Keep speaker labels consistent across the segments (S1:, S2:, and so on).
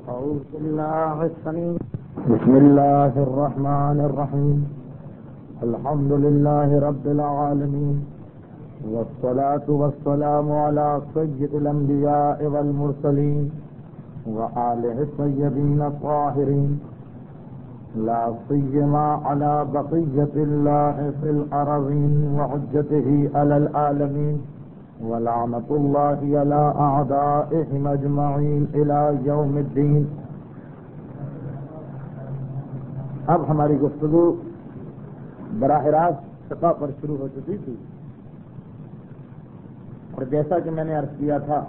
S1: أعوذ بالله السميع بسم الله الرحمن الرحيم الحمد لله رب العالمين والصلاة والسلام على سيد الأنبياء والمرسلين وآله الطيبين الطاهرين لا سيما على بقية الله في الأرضين وحجته على العالمين ولعنة الله على أعدائهم أجمعين إلى يوم الدين. اب ہماری گفتگو براہ راست فقہ پر شروع ہو چکی تھی، اور جیسا کہ میں نے عرض کیا تھا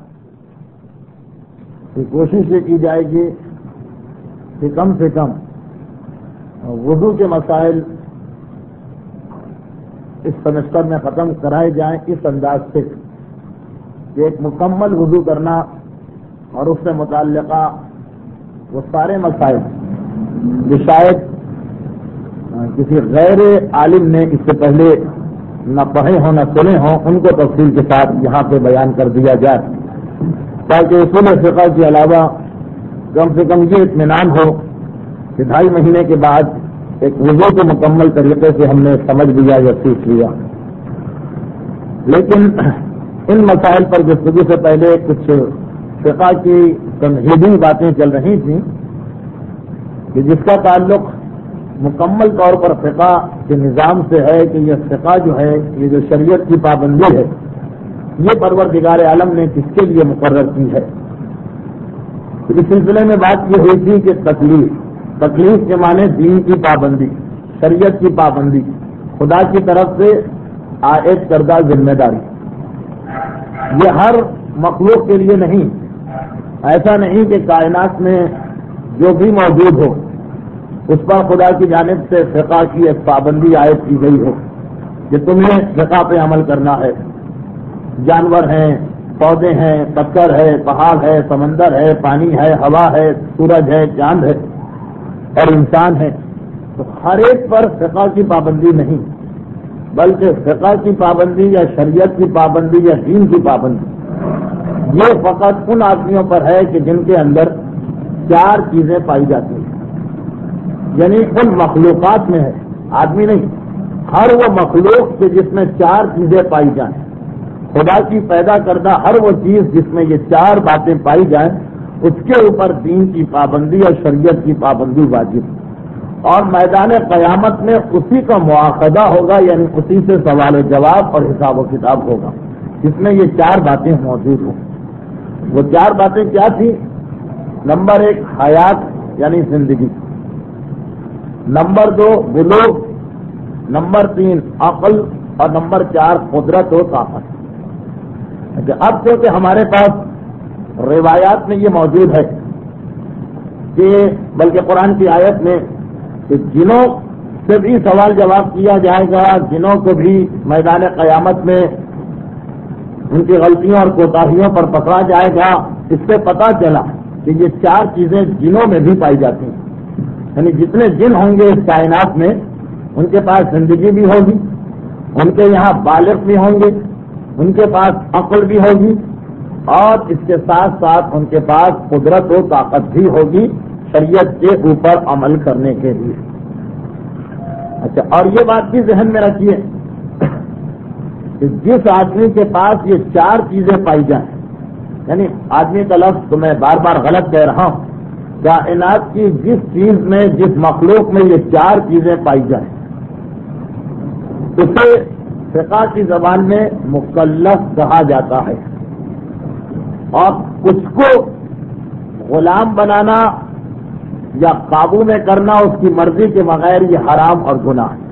S1: کہ کوشش یہ کی جائے گی کہ کم سے کم وضو کے مسائل اس سمسٹر میں ختم کرائے جائیں اس انداز سے کہ ایک مکمل وضو کرنا اور اس سے متعلقہ وہ سارے مسائل جو شاید کسی غیر عالم نے اس سے پہلے نہ پڑھے ہوں نہ سنے ہوں ان کو تفصیل کے ساتھ یہاں پہ بیان کر دیا جائے، تاکہ اصول فقہ کے علاوہ کم سے کم یہ اطمینان ہو کہ 2.5 مہینے کے بعد ایک وضو کو مکمل طریقے سے ہم نے سمجھ لیا یا سیکھ لیا. لیکن ان مسائل پر گفتگو سے پہلے کچھ فقہ کی تمہیدی باتیں چل رہی تھیں کہ جس کا تعلق مکمل طور پر فقہ کے نظام سے ہے کہ یہ فقہ جو ہے، یہ جو شریعت کی پابندی ہے، یہ پروردگار عالم نے کس کے لیے مقرر کی ہے. اس سلسلے میں بات یہ ہوئی تھی کہ تکلیف کے معنی دین کی پابندی، شریعت کی پابندی، خدا کی طرف سے عائد کردہ ذمہ داری. یہ ہر مخلوق کے لیے نہیں، ایسا نہیں کہ کائنات میں جو بھی موجود ہو اس پر خدا کی جانب سے فقہ کی ایک پابندی عائد کی گئی ہو کہ تمہیں فقہ پہ عمل کرنا ہے. جانور ہیں، پودے ہیں، پتھر ہے، پہاڑ ہے، سمندر ہے، پانی ہے، ہوا ہے، سورج ہے، چاند ہے اور انسان ہے، تو ہر ایک پر فقہ کی پابندی نہیں، بلکہ فقہ کی پابندی یا شریعت کی پابندی یا دین کی پابندی یہ فقط ان آدمیوں پر ہے کہ جن کے اندر 4 چیزیں پائی جاتی ہیں. یعنی ان مخلوقات میں ہے، آدمی نہیں، ہر وہ مخلوق کہ جس میں 4 چیزیں پائی جائیں، خدا کی پیدا کردہ ہر وہ چیز جس میں یہ 4 باتیں پائی جائیں، اس کے اوپر دین کی پابندی اور شریعت کی پابندی واجب ہے. اور میدان قیامت میں اسی کا مواخذہ ہوگا، یعنی اسی سے سوال و جواب اور حساب و کتاب ہوگا جس میں یہ 4 باتیں موجود ہوں. وہ 4 باتیں کیا تھیں؟ نمبر 1 حیات یعنی زندگی، نمبر 2 بلوغ، نمبر 3 عقل، اور نمبر 4 قدرت و طاقت. اب چونکہ ہمارے پاس روایات میں یہ موجود ہے کہ بلکہ قرآن کی آیت میں کہ جنوں سے بھی سوال جواب کیا جائے گا، جنوں کو بھی میدان قیامت میں ان کی غلطیوں اور کوتاہیوں پر پکڑا جائے گا. اس سے پتہ چلا کہ یہ 4 چیزیں جنوں میں بھی پائی جاتی ہیں. یعنی جتنے جن ہوں گے اس کائنات میں ان کے پاس زندگی بھی ہوگی، ان کے یہاں بالغ بھی ہوں گے، ان کے پاس عقل بھی ہوگی، اور اس کے ساتھ ساتھ ان کے پاس قدرت و طاقت بھی ہوگی شریعت کے اوپر عمل کرنے کے لیے. اچھا، اور یہ بات بھی ذہن میں رکھیے کہ جس آدمی کے پاس یہ 4 چیزیں پائی جائیں، یعنی آدمی کا لفظ تو میں بار بار غلط کہہ رہا ہوں، کائنات کی جس چیز میں، جس مخلوق میں یہ 4 چیزیں پائی جائیں اسے فقہ کی زبان میں مکلف کہا جاتا ہے. اور اس کو غلام بنانا یا قابو میں کرنا اس کی مرضی کے بغیر یہ حرام اور گناہ ہے.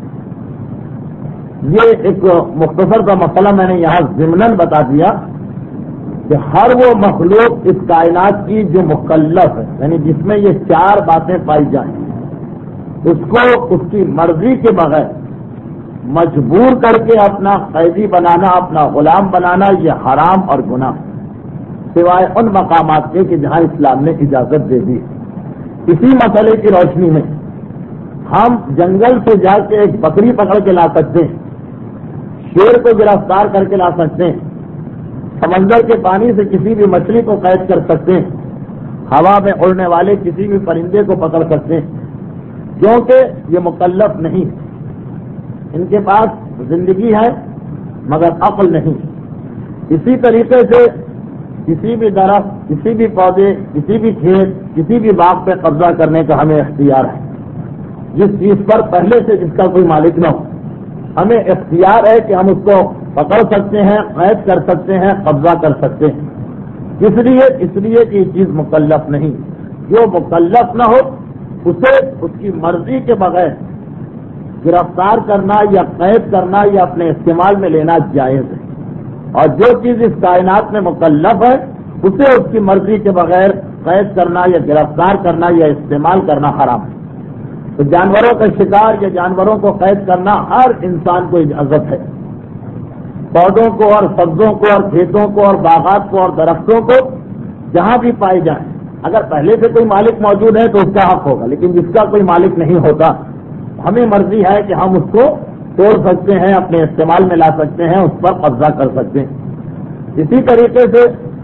S1: یہ ایک مختصر کا مسئلہ میں نے یہاں ضمناً بتا دیا کہ ہر وہ مخلوق اس کائنات کی جو مکلف ہے، یعنی جس میں یہ 4 باتیں پائی جائیں، اس کو اس کی مرضی کے بغیر مجبور کر کے اپنا قیدی بنانا، اپنا غلام بنانا یہ حرام اور گناہ، سوائے ان مقامات کے کہ جہاں اسلام نے اجازت دے دی. اسی مسئلے کی روشنی میں ہم جنگل سے جا کے ایک بکری پکڑ کے لا سکتے ہیں، شیر کو گرفتار کر کے لا سکتے ہیں، سمندر کے پانی سے کسی بھی مچھلی کو قید کر سکتے ہیں، ہوا میں اڑنے والے کسی بھی پرندے کو پکڑ سکتے ہیں، کیونکہ یہ مکلف نہیں، ان کے پاس زندگی ہے مگر عقل نہیں۔ اسی طریقے سے کسی بھی درخت، کسی بھی پودے، کسی بھی کھیت، کسی بھی باغ پہ قبضہ کرنے کا ہمیں اختیار ہے، جس چیز پر پہلے سے جس کا کوئی مالک نہ ہو، ہمیں اختیار ہے کہ ہم اس کو پکڑ سکتے ہیں، قید کر سکتے ہیں، قبضہ کر سکتے ہیں۔ اس لیے کہ یہ چیز مکلف نہیں۔ جو مکلف نہ ہو اسے اس کی مرضی کے بغیر گرفتار کرنا یا قید کرنا یا اپنے استعمال میں لینا جائز ہے، اور جو چیز اس کائنات میں مکلف ہے اسے اس کی مرضی کے بغیر قید کرنا یا گرفتار کرنا یا استعمال کرنا حرام ہے۔ تو جانوروں کا شکار یا جانوروں کو قید کرنا ہر انسان کو اجازت ہے، پودوں کو اور سبزوں کو اور کھیتوں کو اور باغات کو اور درختوں کو جہاں بھی پائے جائیں، اگر پہلے سے کوئی مالک موجود ہے تو اس کا حق ہوگا، لیکن جس کا کوئی مالک نہیں ہوتا ہمیں مرضی ہے کہ ہم اس کو توڑ سکتے ہیں، اپنے استعمال میں لا سکتے ہیں، اس پر قبضہ کر سکتے ہیں۔ اسی طریقے سے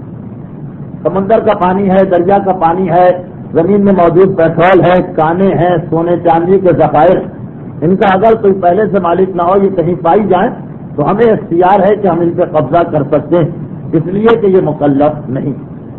S1: سمندر کا پانی ہے، دریا کا پانی ہے، زمین میں موجود پیٹرول ہے، کانے ہیں، سونے چاندی کے ذخائر، ان کا اگر کوئی پہلے سے مالک نہ ہو، یہ کہیں پائی جائیں تو ہمیں اختیار ہے کہ ہم ان پہ قبضہ کر سکتے ہیں، اس لیے کہ یہ مکلف نہیں۔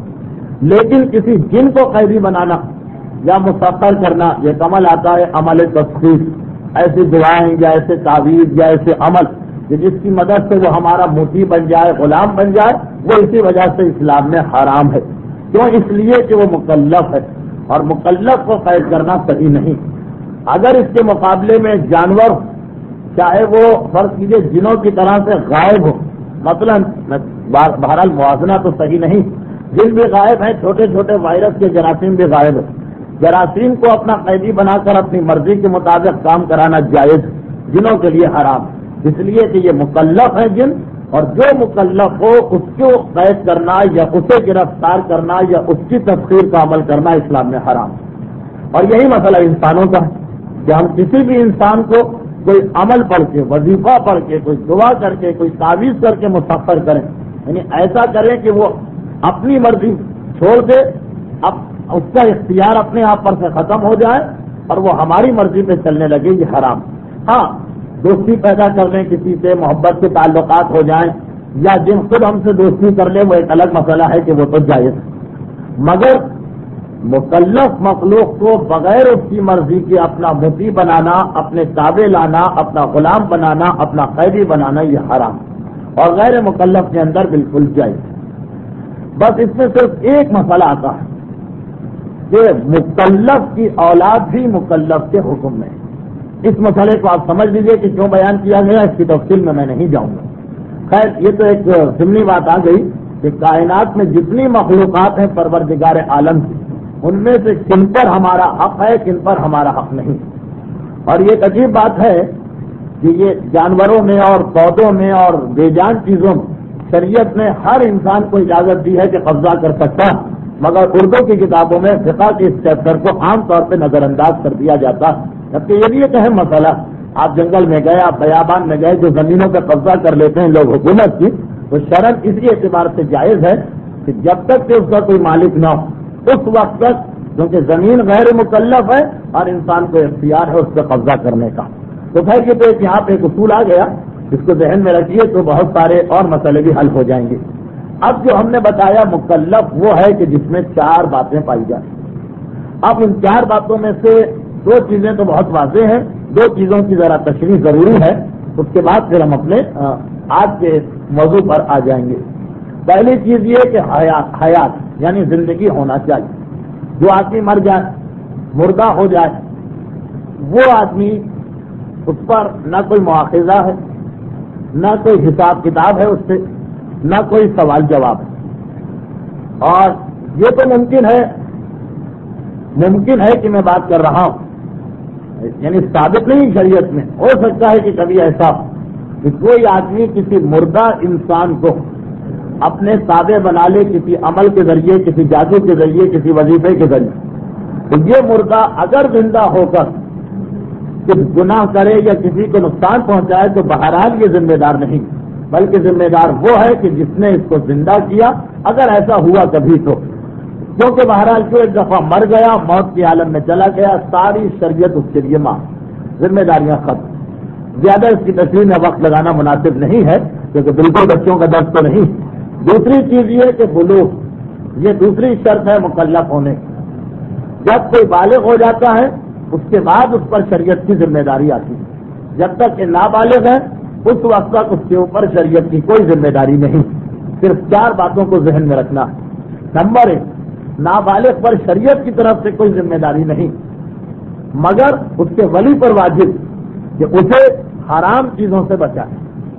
S1: لیکن کسی جن کو قیدی بنانا یا مسخر کرنا، یہ عمل آتا ہے عمل تسخیر، ایسی دعائیں یا ایسے تعویذ یا ایسے عمل کہ جس کی مدد سے وہ ہمارا موتی بن جائے، غلام بن جائے، وہ اسی وجہ سے اسلام میں حرام ہے۔ کیوں؟ اس لیے کہ وہ مکلف ہے، اور مکلف کو قید کرنا صحیح نہیں۔ اگر اس کے مقابلے میں جانور، چاہے وہ فرض کیجیے جنوں کی طرح سے غائب ہو، مثلا بہرحال موازنہ تو صحیح نہیں، جن بھی غائب ہیں، چھوٹے چھوٹے وائرس کے جراثیم بھی غائب ہیں، جراثیم کو اپنا قیدی بنا کر اپنی مرضی کے مطابق کام کرانا جائز، جنوں کے لیے حرام، اس لیے کہ یہ مکلف ہے جن، اور جو مکلف ہو اس کو قید کرنا یا اسے گرفتار کرنا یا اس کی تسخیر کا عمل کرنا اسلام میں حرام۔ اور یہی مسئلہ انسانوں کا ہے کہ ہم کسی بھی انسان کو کوئی عمل پڑھ کے، وظیفہ پڑھ کے، کوئی دعا کر کے، کوئی تعویذ کر کے مسخر کریں، یعنی ایسا کریں کہ وہ اپنی مرضی چھوڑ دے، اب اس کا اختیار اپنے آپ پر سے ختم ہو جائے اور وہ ہماری مرضی پہ چلنے لگے، یہ حرام۔ ہاں، دوستی پیدا کر لیں کسی سے، محبت کے تعلقات ہو جائیں، یا جن خود ہم سے دوستی کر لیں، وہ ایک الگ مسئلہ ہے کہ وہ تو جائز ہے، مگر مکلف مخلوق کو بغیر اس کی مرضی کے اپنا مطیع بنانا، اپنے تابع لانا، اپنا غلام بنانا، اپنا قیدی بنانا، یہ حرام، اور غیر مکلف کے اندر بالکل جائز۔ بس اس میں صرف ایک مسئلہ آتا ہے کہ مکلف کی اولاد بھی مکلف کے حکم میں۔ اس مسئلے کو آپ سمجھ لیجئے کہ کیوں بیان کیا گیا، اس کی تفصیل میں نہیں جاؤں گا۔ خیر، یہ تو ایک ضمنی بات آ گئی کہ کائنات میں جتنی مخلوقات ہیں پروردگار عالم کی، ان میں سے کن پر ہمارا حق ہے، کن پر ہمارا حق نہیں۔ اور یہ ایک عجیب بات ہے کہ یہ جانوروں میں اور پودوں میں اور بے جان چیزوں میں شریعت نے ہر انسان کو اجازت دی ہے کہ قبضہ کر سکتا ہے، مگر اردو کی کتابوں میں فقہ کے اس چیپٹر کو عام طور پہ نظر انداز کر دیا جاتا ہے، جبکہ یہ بھی ایک اہم مسئلہ۔ آپ جنگل میں گئے، آپ بیابان میں گئے، جو زمینوں پہ قبضہ کر لیتے ہیں لوگ حکومت کی، تو شرعاً اسی اعتبار سے جائز ہے کہ جب تک کہ اس کا کوئی مالک نہ ہو اس وقت تک، کیونکہ زمین غیر مکلف ہے اور انسان کو اختیار ہے اس پہ قبضہ کرنے کا۔ تو خیر، یہ تو ایک یہاں پہ ایک اصول آ گیا، اس کو ذہن میں رکھیے تو بہت سارے اور مسئلے بھی حل ہو جائیں گے۔ اب جو ہم نے بتایا مکلف وہ ہے کہ جس میں 4 باتیں پائی جائیں۔ اب ان 4 باتوں میں سے 2 چیزیں تو بہت واضح ہیں، 2 چیزوں کی ذرا تشریح ضروری ہے، اس کے بعد پھر ہم اپنے آج کے موضوع پر آ جائیں گے۔ پہلی چیز یہ کہ حیات یعنی زندگی ہونا چاہیے۔ جو آدمی مر جائے، مردہ ہو جائے، وہ آدمی، اس پر نہ کوئی مواخذہ ہے، نہ کوئی حساب کتاب ہے اس سے، نہ کوئی سوال جواب ہے۔ اور یہ تو ممکن ہے کہ میں بات کر رہا ہوں، یعنی ثابت نہیں شریعت میں، ہو سکتا ہے کہ کبھی ایسا ہو کہ کوئی آدمی کسی مردہ انسان کو اپنے تابع بنا لے، کسی عمل کے ذریعے، کسی جادو کے ذریعے، کسی وظیفے کے ذریعے، تو یہ مردہ اگر زندہ ہو کر کچھ گناہ کرے یا کسی کو نقصان پہنچائے تو بہرحال یہ ذمہ دار نہیں، بلکہ ذمہ دار وہ ہے کہ جس نے اس کو زندہ کیا، اگر ایسا ہوا کبھی تو کیونکہ بہرحال جو ایک دفعہ مر گیا، موت کے عالم میں چلا گیا، ساری شریعت اس کے لیے معاف، ذمہ داریاں ختم۔ زیادہ اس کی تشریح میں وقت لگانا مناسب نہیں ہے کیونکہ بالکل بچوں کا درد تو نہیں۔ دوسری چیز یہ کہ بلوغ، یہ دوسری شرط ہے مکلف ہونے کی۔ جب کوئی بالغ ہو جاتا ہے اس کے بعد اس پر شریعت کی ذمہ داری آتی ہے۔ جب تک کہ نابالغ ہے اس وقت تک اس کے اوپر شریعت کی کوئی ذمہ داری نہیں۔ صرف 4 باتوں کو ذہن میں رکھنا ہے۔ نمبر 1، نابالغ پر شریعت کی طرف سے کوئی ذمہ داری نہیں، مگر اس کے ولی پر واجب کہ اسے حرام چیزوں سے بچائے۔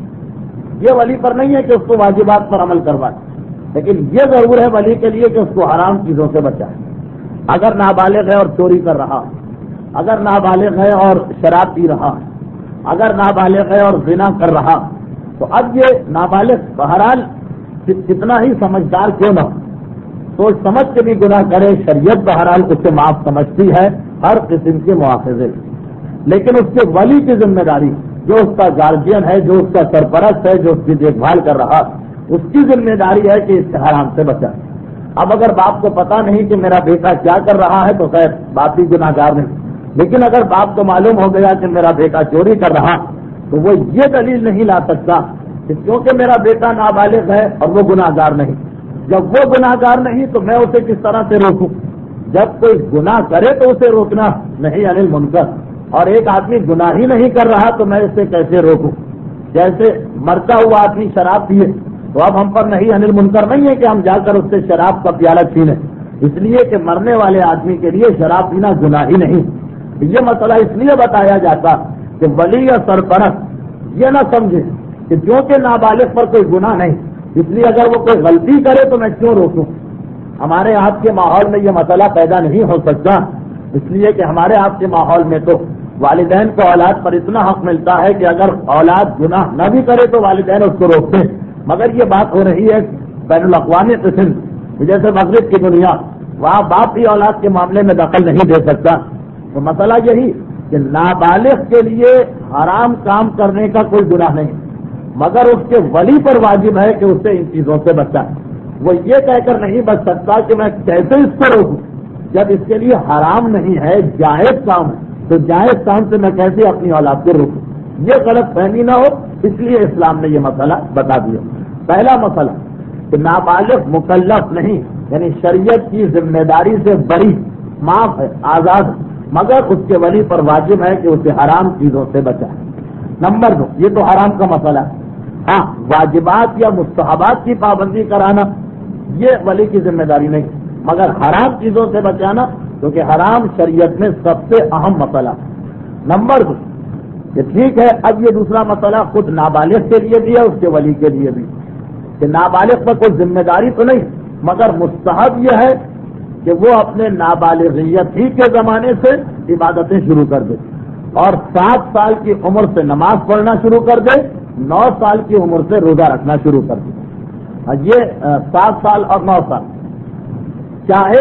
S1: یہ ولی پر نہیں ہے کہ اس کو واجبات پر عمل کروائے، لیکن یہ ضرور ہے ولی کے لیے کہ اس کو حرام چیزوں سے بچائے۔ اگر نابالغ ہے اور چوری کر رہا، اگر نابالغ ہے اور شراب پی رہا، اگر نابالغ ہے اور زنا کر رہا، تو اب یہ نابالغ بہرحال کتنا ہی سمجھدار کیوں نہ سوچ سمجھ کے بھی گناہ کرے، شریعت بہرحال اسے معاف سمجھتی ہے ہر قسم کے مواخذے، لیکن اس کے ولی کی ذمہ داری، جو اس کا گارجین ہے، جو اس کا سرپرست ہے، جو اس کی دیکھ بھال کر رہا، اس کی ذمہ داری ہے کہ اس سے حرام سے بچائے۔ اب اگر باپ کو پتا نہیں کہ میرا بیٹا کیا کر رہا ہے تو خیر باپ ہی گناہ گار نہیں، لیکن اگر باپ کو معلوم ہو گیا کہ میرا بیٹا چوری کر رہا تو وہ یہ دلیل نہیں لا سکتا کہ کیونکہ میرا بیٹا نابالغ ہے اور وہ گناہ گار نہیں۔ جب وہ گناہ گار نہیں تو میں اسے کس طرح سے روکوں؟ جب کوئی گناہ کرے تو اسے روکنا نہیں انل منکر، اور ایک آدمی گناہ ہی نہیں کر رہا تو میں اسے کیسے روکوں؟ جیسے مرتا ہوا آدمی شراب پیے تو اب ہم پر نہیں انل منکر نہیں ہے کہ ہم جا کر اس سے شراب کا پیالہ چھینیں، اس لیے کہ مرنے والے آدمی کے لیے شراب پینا گناہ ہی نہیں۔ یہ مسئلہ اس لیے بتایا جاتا کہ ولی یا سرپرست یہ نہ سمجھے کہ کیونکہ نابالغ پر کوئی گناہ نہیں، اس لیے اگر وہ کوئی غلطی کرے تو میں کیوں روکوں۔ ہمارے آپ کے ماحول میں یہ مسئلہ پیدا نہیں ہو سکتا، اس لیے کہ ہمارے آپ کے ماحول میں تو والدین کو اولاد پر اتنا حق ملتا ہے کہ اگر اولاد گناہ نہ بھی کرے تو والدین اس کو روکتے ہیں، مگر یہ بات ہو رہی ہے بین الاقوامی قسم جیسے مغرب کی دنیا، وہاں باپ بھی اولاد کے معاملے میں دخل نہیں دے سکتا۔ تو مسئلہ یہی کہ نابالغ کے لیے حرام کام کرنے کا کوئی گناہ نہیں، مگر اس کے ولی پر واجب ہے کہ اسے ان چیزوں سے بچائے۔ وہ یہ کہہ کر نہیں بچ سکتا کہ میں کیسے اس کو روکوں، جب اس کے لیے حرام نہیں ہے، جائز کام ہے، تو جائز کام سے میں کیسے اپنی اولاد کو روکوں؟ یہ غلط فہمی نہ ہو، اس لیے اسلام نے یہ مسئلہ بتا دیا۔ پہلا مسئلہ کہ نابالغ مکلف نہیں، یعنی شریعت کی ذمہ داری سے بری، معاف ہے، آزاد ہے، مگر اس کے ولی پر واجب ہے کہ اسے حرام چیزوں سے بچائے۔ نمبر 2، یہ تو حرام کا مسئلہ ہے۔ ہاں، واجبات یا مستحبات کی پابندی کرانا یہ ولی کی ذمہ داری نہیں، مگر حرام چیزوں سے بچانا، کیونکہ حرام شریعت میں سب سے اہم مسئلہ ہے۔ نمبر 2، یہ ٹھیک ہے، اب یہ دوسرا مسئلہ خود نابالغ کے لیے بھی ہے، اس کے ولی کے لیے بھی، کہ نابالغ پر کوئی ذمہ داری تو نہیں، مگر مستحب یہ ہے کہ وہ اپنے نابالغیت ہی کے زمانے سے عبادتیں شروع کر دے، اور 7 سال کی عمر سے نماز پڑھنا شروع کر دے، 9 سال کی عمر سے روزہ رکھنا شروع کر دے۔ یہ 7 سال اور 9 سال، چاہے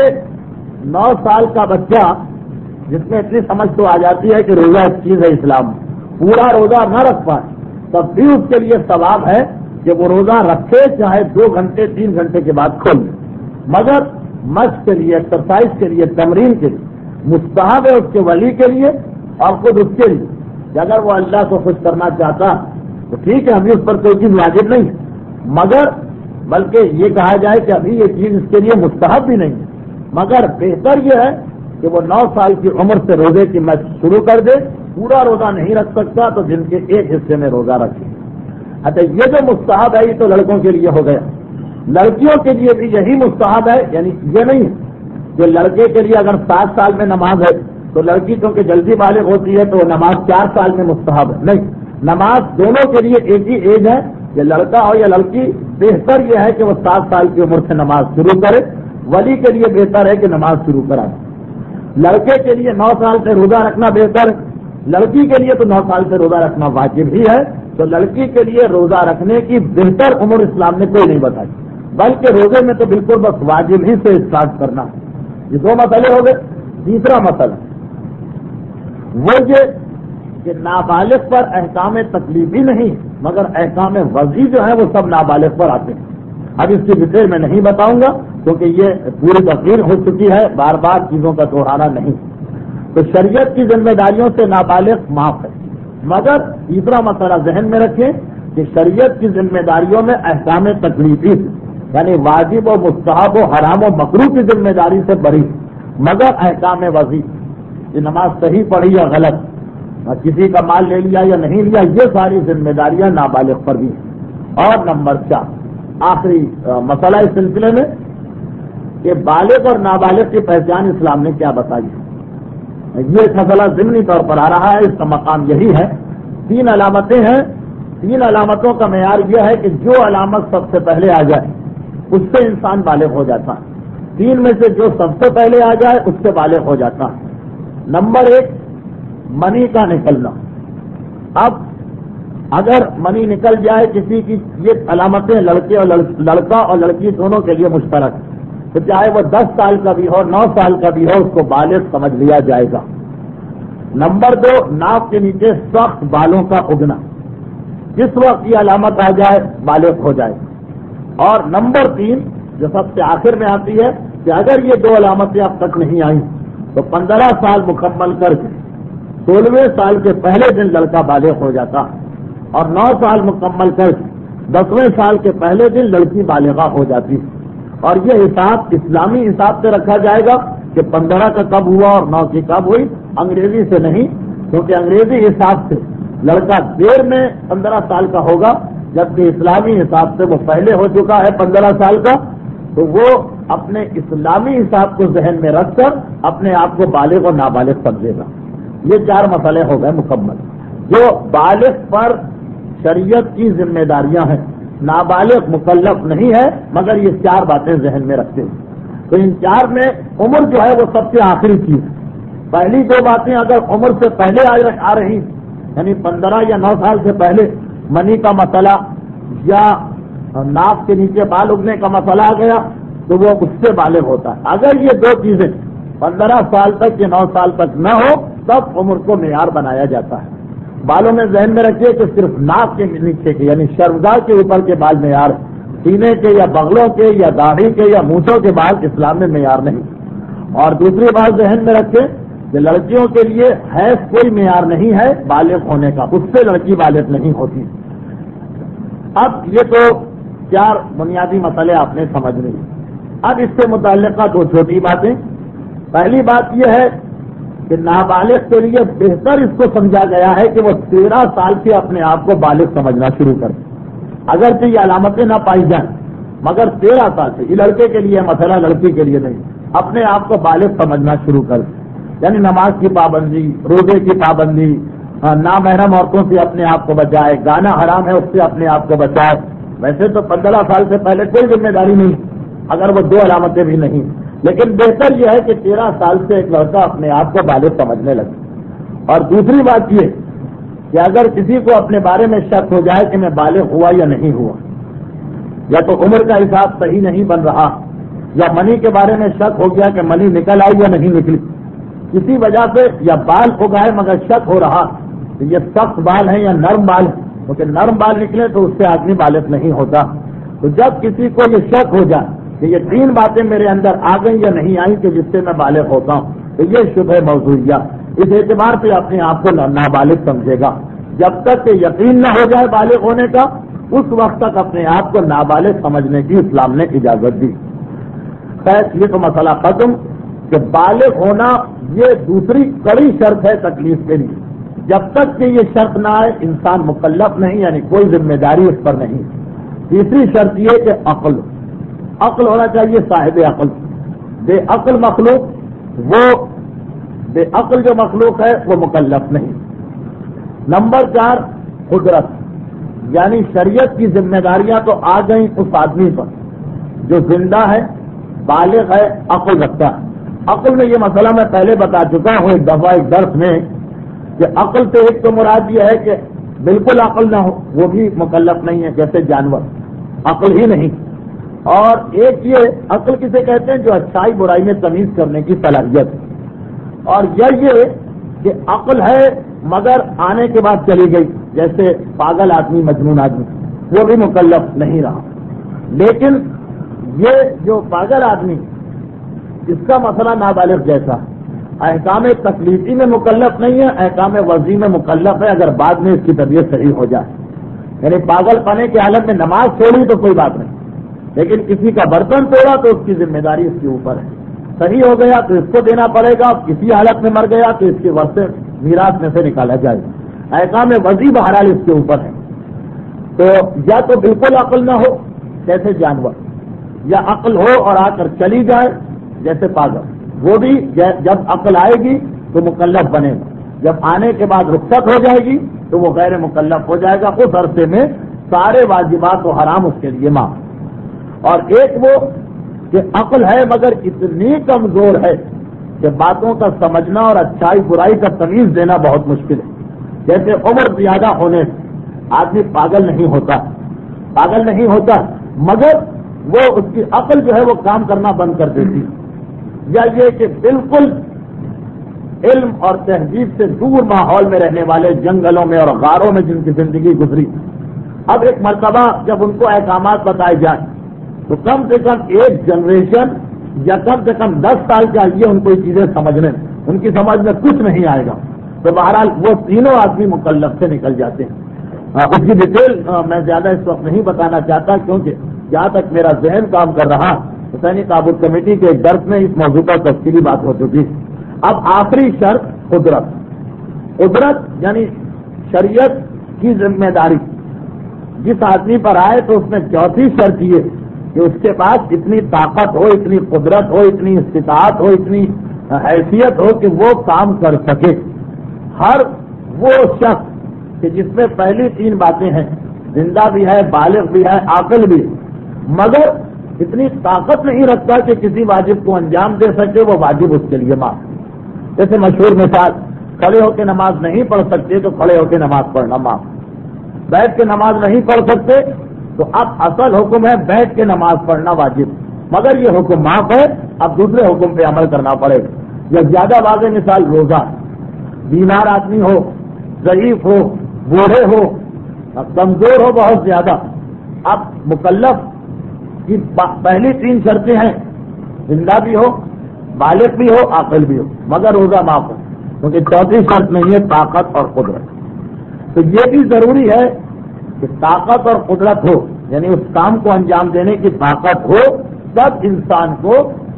S1: 9 سال کا بچہ جس میں اتنی سمجھ تو آ جاتی ہے کہ روزہ ایک چیز ہے اسلام میں، پورا روزہ نہ رکھ پائے تب بھی اس کے لیے ثواب ہے کہ وہ روزہ رکھے، چاہے 2 گھنٹے 3 گھنٹے کے بعد کھول لے، مگر مشق کے لیے، ایکسرسائز کے لیے، تمرین کے لیے مستحب ہے اس کے ولی کے لیے اور خود اس کے لیے کہ اگر وہ اللہ کو خوش کرنا چاہتا تو ٹھیک ہے، ابھی اس پر کوئی چیز واجب نہیں ہے، مگر بلکہ یہ کہا جائے کہ ابھی یہ چیز اس کے لیے مستحب بھی نہیں ہے، مگر بہتر یہ ہے کہ وہ 9 سال کی عمر سے روزے کی مشق شروع کر دے۔ پورا روزہ نہیں رکھ سکتا تو دن کے ایک حصے میں روزہ رکھے۔ اچھا، یہ جو مستحب ہے یہ تو لڑکوں کے لیے ہو گیا، لڑکیوں کے لیے بھی یہی مستحب ہے، یعنی یہ نہیں کہ لڑکے کے لیے اگر 7 سال میں نماز ہے تو لڑکی کیونکہ جلدی بالغ ہوتی ہے تو نماز 4 سال میں مستحب ہے، نہیں، نماز دونوں کے لیے ایک ہی ایج ہے، یہ لڑکا ہو یا لڑکی، بہتر یہ ہے کہ وہ 7 سال کی عمر سے نماز شروع کرے، ولی کے لیے بہتر ہے کہ نماز شروع کرائے۔ لڑکے کے لیے 9 سال سے روزہ رکھنا بہتر ہے، لڑکی کے لیے تو 9 سال سے روزہ رکھنا واجب ہی ہے، تو لڑکی کے لیے روزہ رکھنے کی بہتر عمر اسلام نے کوئی نہیں بتائی، بلکہ روزے میں تو بالکل بس واجب ہی سے اسٹارٹ کرنا ہے۔ یہ 2 مسئلے ہو گئے۔ تیسرا مسئلہ وہ یہ کہ نابالغ پر احکام تکلیفی نہیں مگر احکام وضعی جو ہے وہ سب نابالغ پر آتے ہیں۔ اب اس کی ڈیٹیل میں نہیں بتاؤں گا، کیونکہ یہ پوری تقریر ہو چکی ہے، بار بار چیزوں کا دوہرانا نہیں۔ تو شریعت کی ذمہ داریوں سے نابالغ معاف ہے، مگر تیسرا مسئلہ ذہن میں رکھیں کہ شریعت کی ذمہ داریوں میں احکام تکلیفی یعنی واجب و مستحب و حرام و مکروہ کی ذمہ داری سے بری، مگر احکام وضیع کہ نماز صحیح پڑھی یا غلط، کسی کا مال لے لیا یا نہیں لیا، یہ ساری ذمہ داریاں نابالغ پر بھی ہیں۔ اور نمبر 4 آخری مسئلہ اس سلسلے میں کہ بالغ اور نابالغ کی پہچان اسلام نے کیا بتائی ہے۔ یہ ایک مسئلہ ضمنی طور پر آ رہا ہے، اس کا مقام یہی ہے۔ 3 علامتیں ہیں، 3 علامتوں کا معیار یہ ہے کہ جو علامت سب سے پہلے آ جائے اس سے انسان بالغ ہو جاتا ہے، 3 میں سے جو سب سے پہلے آ جائے اس سے بالغ ہو جاتا ہے۔ نمبر 1 منی کا نکلنا۔ اب اگر منی نکل جائے کسی کی، یہ علامتیں لڑکا اور لڑکی دونوں کے لیے مشترک، تو چاہے وہ 10 سال کا بھی ہو 9 سال کا بھی ہو، اس کو بالغ سمجھ لیا جائے گا۔ نمبر 2 ناک کے نیچے سخت بالوں کا اگنا، جس وقت یہ علامت آ جائے بالغ ہو جائے۔ اور نمبر 3 جو سب سے آخر میں آتی ہے کہ اگر یہ 2 علامتیں اب تک نہیں آئیں تو 15 سال مکمل کر کے 16ویں سال کے پہلے دن لڑکا بالغ ہو جاتا، اور 9 سال مکمل کر کے 10ویں سال کے پہلے دن لڑکی بالغہ ہو جاتی۔ اور یہ حساب اسلامی حساب سے رکھا جائے گا کہ 15 کا کب ہوا اور 9 کی کب ہوئی، انگریزی سے نہیں، کیونکہ انگریزی حساب سے لڑکا دیر میں 15 سال کا ہوگا، جبکہ اسلامی حساب سے وہ پہلے ہو چکا ہے 15 سال کا، تو وہ اپنے اسلامی حساب کو ذہن میں رکھ کر اپنے آپ کو بالغ اور نابالغ سمجھے گا۔ یہ 4 مسئلے ہو گئے مکمل، جو بالغ پر شریعت کی ذمہ داریاں ہیں، نابالغ مکلف نہیں ہے، مگر یہ 4 باتیں ذہن میں رکھتے ہیں۔ تو ان 4 میں عمر جو ہے وہ سب سے آخری چیز۔ پہلی 2 باتیں اگر عمر سے پہلے آ رہی، یعنی 15 یا 9 سال سے پہلے منی کا مسئلہ یا ناک کے نیچے بال اگنے کا مسئلہ آ گیا تو وہ اس سے بالغ ہوتا ہے۔ اگر یہ 2 چیزیں 15 سال تک یا 9 سال تک نہ ہو تب عمر کو معیار بنایا جاتا ہے۔ بالوں میں ذہن میں رکھیے کہ صرف ناک کے نیچے کے یعنی شرمگاہ کے اوپر کے بال معیار، سینے کے یا بغلوں کے یا داڑھی کے یا مونچھوں کے بال اسلام میں معیار نہیں۔ اور دوسری بات ذہن میں رکھیں کہ لڑکیوں کے لیے حیض کوئی معیار نہیں ہے بالغ ہونے کا، اس سے لڑکی بالغ نہیں ہوتی۔ اب یہ تو 4 بنیادی مسئلے آپ نے سمجھ لی۔ اب اس سے متعلقہ 2 چھوٹی باتیں۔ پہلی بات یہ ہے کہ نابالغ کے لیے بہتر اس کو سمجھا گیا ہے کہ وہ 13 سال سے اپنے آپ کو بالغ سمجھنا شروع کرے، اگرچہ یہ علامتیں نہ پائی جائیں، مگر 13 سال سے، یہ لڑکے کے لیے مسئلہ، لڑکی کے لیے نہیں، اپنے آپ کو بالغ سمجھنا شروع کرے، یعنی نماز کی پابندی، روزے کی پابندی، نامحرم عورتوں سے اپنے آپ کو بچائے، گانا حرام ہے اس سے اپنے آپ کو بچائے۔ ویسے تو 15 سال سے پہلے کوئی ذمہ داری نہیں اگر وہ 2 علامتیں بھی نہیں، لیکن بہتر یہ ہے کہ 13 سال سے ایک لڑکا اپنے آپ کو بالغ سمجھنے لگے۔ اور دوسری بات یہ کہ اگر کسی کو اپنے بارے میں شک ہو جائے کہ میں بالغ ہوا یا نہیں ہوا، یا تو عمر کا حساب صحیح نہیں بن رہا، یا منی کے بارے میں شک ہو گیا کہ منی نکل آئی یا نہیں نکلی، کسی وجہ سے یا بال اگائے مگر شک ہو رہا کہ یہ سخت بال ہیں یا نرم بال ہیں، کیونکہ نرم بال نکلے تو اس سے آدمی بالغ نہیں ہوتا۔ تو جب کسی کو یہ شک ہو جائے کہ یہ 3 باتیں میرے اندر آ گئی یا نہیں آئی کہ جس سے میں بالغ ہوتا ہوں، تو یہ شبہ موضوعیہ، اس اعتبار سے اپنے آپ کو نابالغ سمجھے گا۔ جب تک کہ یقین نہ ہو جائے بالغ ہونے کا، اس وقت تک اپنے آپ کو نابالغ سمجھنے کی اسلام نے اجازت دی۔ خیر یہ تو مسئلہ ختم کہ بالغ ہونا یہ دوسری کڑی شرط ہے تکلیف کے لیے۔ جب تک کہ یہ شرط نہ آئے انسان مکلف نہیں، یعنی کوئی ذمہ داری اس پر نہیں۔ تیسری شرط یہ کہ عقل ہونا چاہیے، صاحب عقل۔ بے عقل مخلوق، وہ بے عقل جو مخلوق ہے وہ مکلف نہیں۔ نمبر 4 قدرت، یعنی شریعت کی ذمہ داریاں تو آ گئیں اس آدمی پر جو زندہ ہے، بالغ ہے، عقل رکھتا ہے۔ عقل میں یہ مسئلہ میں پہلے بتا چکا ہوں ایک دفعہ ایک درس میں کہ عقل سے ایک تو مراد یہ ہے کہ بالکل عقل نہ ہو، وہ بھی مکلف نہیں ہے، جیسے جانور عقل ہی نہیں۔ اور ایک یہ عقل کسے کہتے ہیں جو اچھائی برائی میں تمیز کرنے کی صلاحیت ہے، اور یہ کہ عقل ہے مگر آنے کے بعد چلی گئی، جیسے پاگل آدمی، مجنون آدمی، وہ بھی مکلف نہیں رہا۔ لیکن یہ جو پاگل آدمی اس کا مسئلہ نابالغ جیسا، احکام تکلیفی میں مکلف نہیں ہے، احکام وضعی میں مکلف ہے اگر بعد میں اس کی طبیعت صحیح ہو جائے. یعنی پاگل پنے کی حالت میں نماز چھوڑی تو کوئی بات نہیں، لیکن کسی کا برتن توڑا تو اس کی ذمہ داری اس کے اوپر ہے. صحیح ہو گیا تو اس کو دینا پڑے گا، کسی حالت میں مر گیا تو اس کے ورثے میراث میں سے نکالا جائے گا. احکام وضعی بہرحال اس کے اوپر ہے. تو یا تو بالکل عقل نہ ہو جیسے جانور، یا عقل ہو اور آ کر چلی جائے جیسے پاگل. وہ بھی جب عقل آئے گی تو مکلف بنے گا، جب آنے کے بعد رخصت ہو جائے گی تو وہ غیر مکلف ہو جائے گا. اس عرصے میں سارے واجبات و حرام اس کے لیے معاف. اور ایک وہ کہ عقل ہے مگر اتنی کمزور ہے کہ باتوں کا سمجھنا اور اچھائی برائی کا تمیز دینا بہت مشکل ہے. جیسے عمر زیادہ ہونے سے آدمی پاگل نہیں ہوتا مگر وہ اس کی عقل جو ہے وہ کام کرنا بند کر دیتی، یا یہ کہ بالکل علم اور تہذیب سے دور ماحول میں رہنے والے جنگلوں میں اور غاروں میں جن کی زندگی گزری، اب ایک مرتبہ جب ان کو احکامات بتائے جائیں تو کم سے کم ایک جنریشن یا کم سے کم 10 سال چاہیے ان کو یہ چیزیں سمجھنے، ان کی سمجھ میں کچھ نہیں آئے گا. تو بہرحال وہ تینوں آدمی مکلف سے نکل جاتے ہیں. اس کی ڈیٹیل میں زیادہ اس وقت نہیں بتانا چاہتا، کیونکہ جہاں تک میرا ذہن کام کر رہا حسینی تابوت کمیٹی کے ایک درس میں اس موضوع پر تفصیلی بات ہو چکی. اب آخری شرط قدرت یعنی شریعت کی ذمہ داری جس آدمی پر آئے تو اس میں چوتھی شرط یہ کہ اس کے پاس اتنی طاقت ہو، اتنی قدرت ہو، اتنی استطاعت ہو، اتنی حیثیت ہو کہ وہ کام کر سکے. ہر وہ شخص کہ جس میں پہلی 3 باتیں ہیں، زندہ بھی ہے، بالغ بھی ہے، عاقل بھی ہے، مگر اتنی طاقت نہیں رکھتا کہ کسی واجب کو انجام دے سکے، وہ واجب اس کے لیے معاف. جیسے مشہور مثال، کھڑے ہو کے نماز نہیں پڑھ سکتے تو کھڑے ہو کے نماز پڑھنا معاف، بیٹھ کے نماز نہیں پڑھ سکتے تو اب اصل حکم ہے بیٹھ کے نماز پڑھنا واجب، مگر یہ حکم معاف ہے، اب دوسرے حکم پہ عمل کرنا پڑے گا. یا زیادہ واضح مثال روزہ، بیمار آدمی ہو، ضعیف ہو، بوڑھے ہو، کمزور ہو بہت زیادہ، اب مکلف کی پہلی 3 شرطیں ہیں، زندہ بھی ہو، بالغ بھی ہو، عاقل بھی ہو، مگر روزہ معاف ہو، کیونکہ چوتھی شرط نہیں ہے طاقت اور قدرت. تو یہ بھی ضروری ہے کہ طاقت اور قدرت ہو، یعنی اس کام کو انجام دینے کی طاقت ہو، تب انسان کو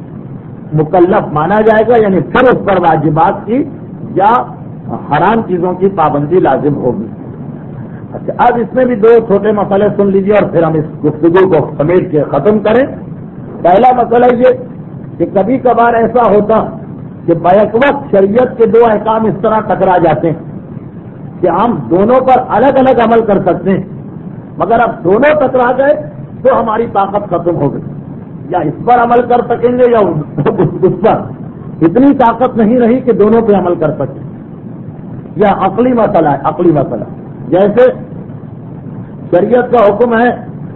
S1: مکلف مانا جائے گا، یعنی پھر اس پر واجبات کی یا حرام چیزوں کی پابندی لازم ہوگی. اچھا، اب اس میں بھی 2 چھوٹے مسئلے سن لیجیے اور پھر ہم اس گفتگو کو سمیٹ کے ختم کریں. پہلا مسئلہ یہ کہ کبھی کبھار ایسا ہوتا کہ بیک وقت شریعت کے 2 احکام اس طرح ٹکرا جاتے ہیں کہ ہم دونوں پر الگ الگ عمل کر سکتے ہیں، مگر اب دونوں ٹکرا گئے تو ہماری طاقت ختم ہو گئی، یا اس پر عمل کر سکیں گے یا اس پر، اتنی طاقت نہیں رہی کہ دونوں پہ عمل کر سکیں. یا عقلی مسئلہ جیسے شریعت کا حکم ہے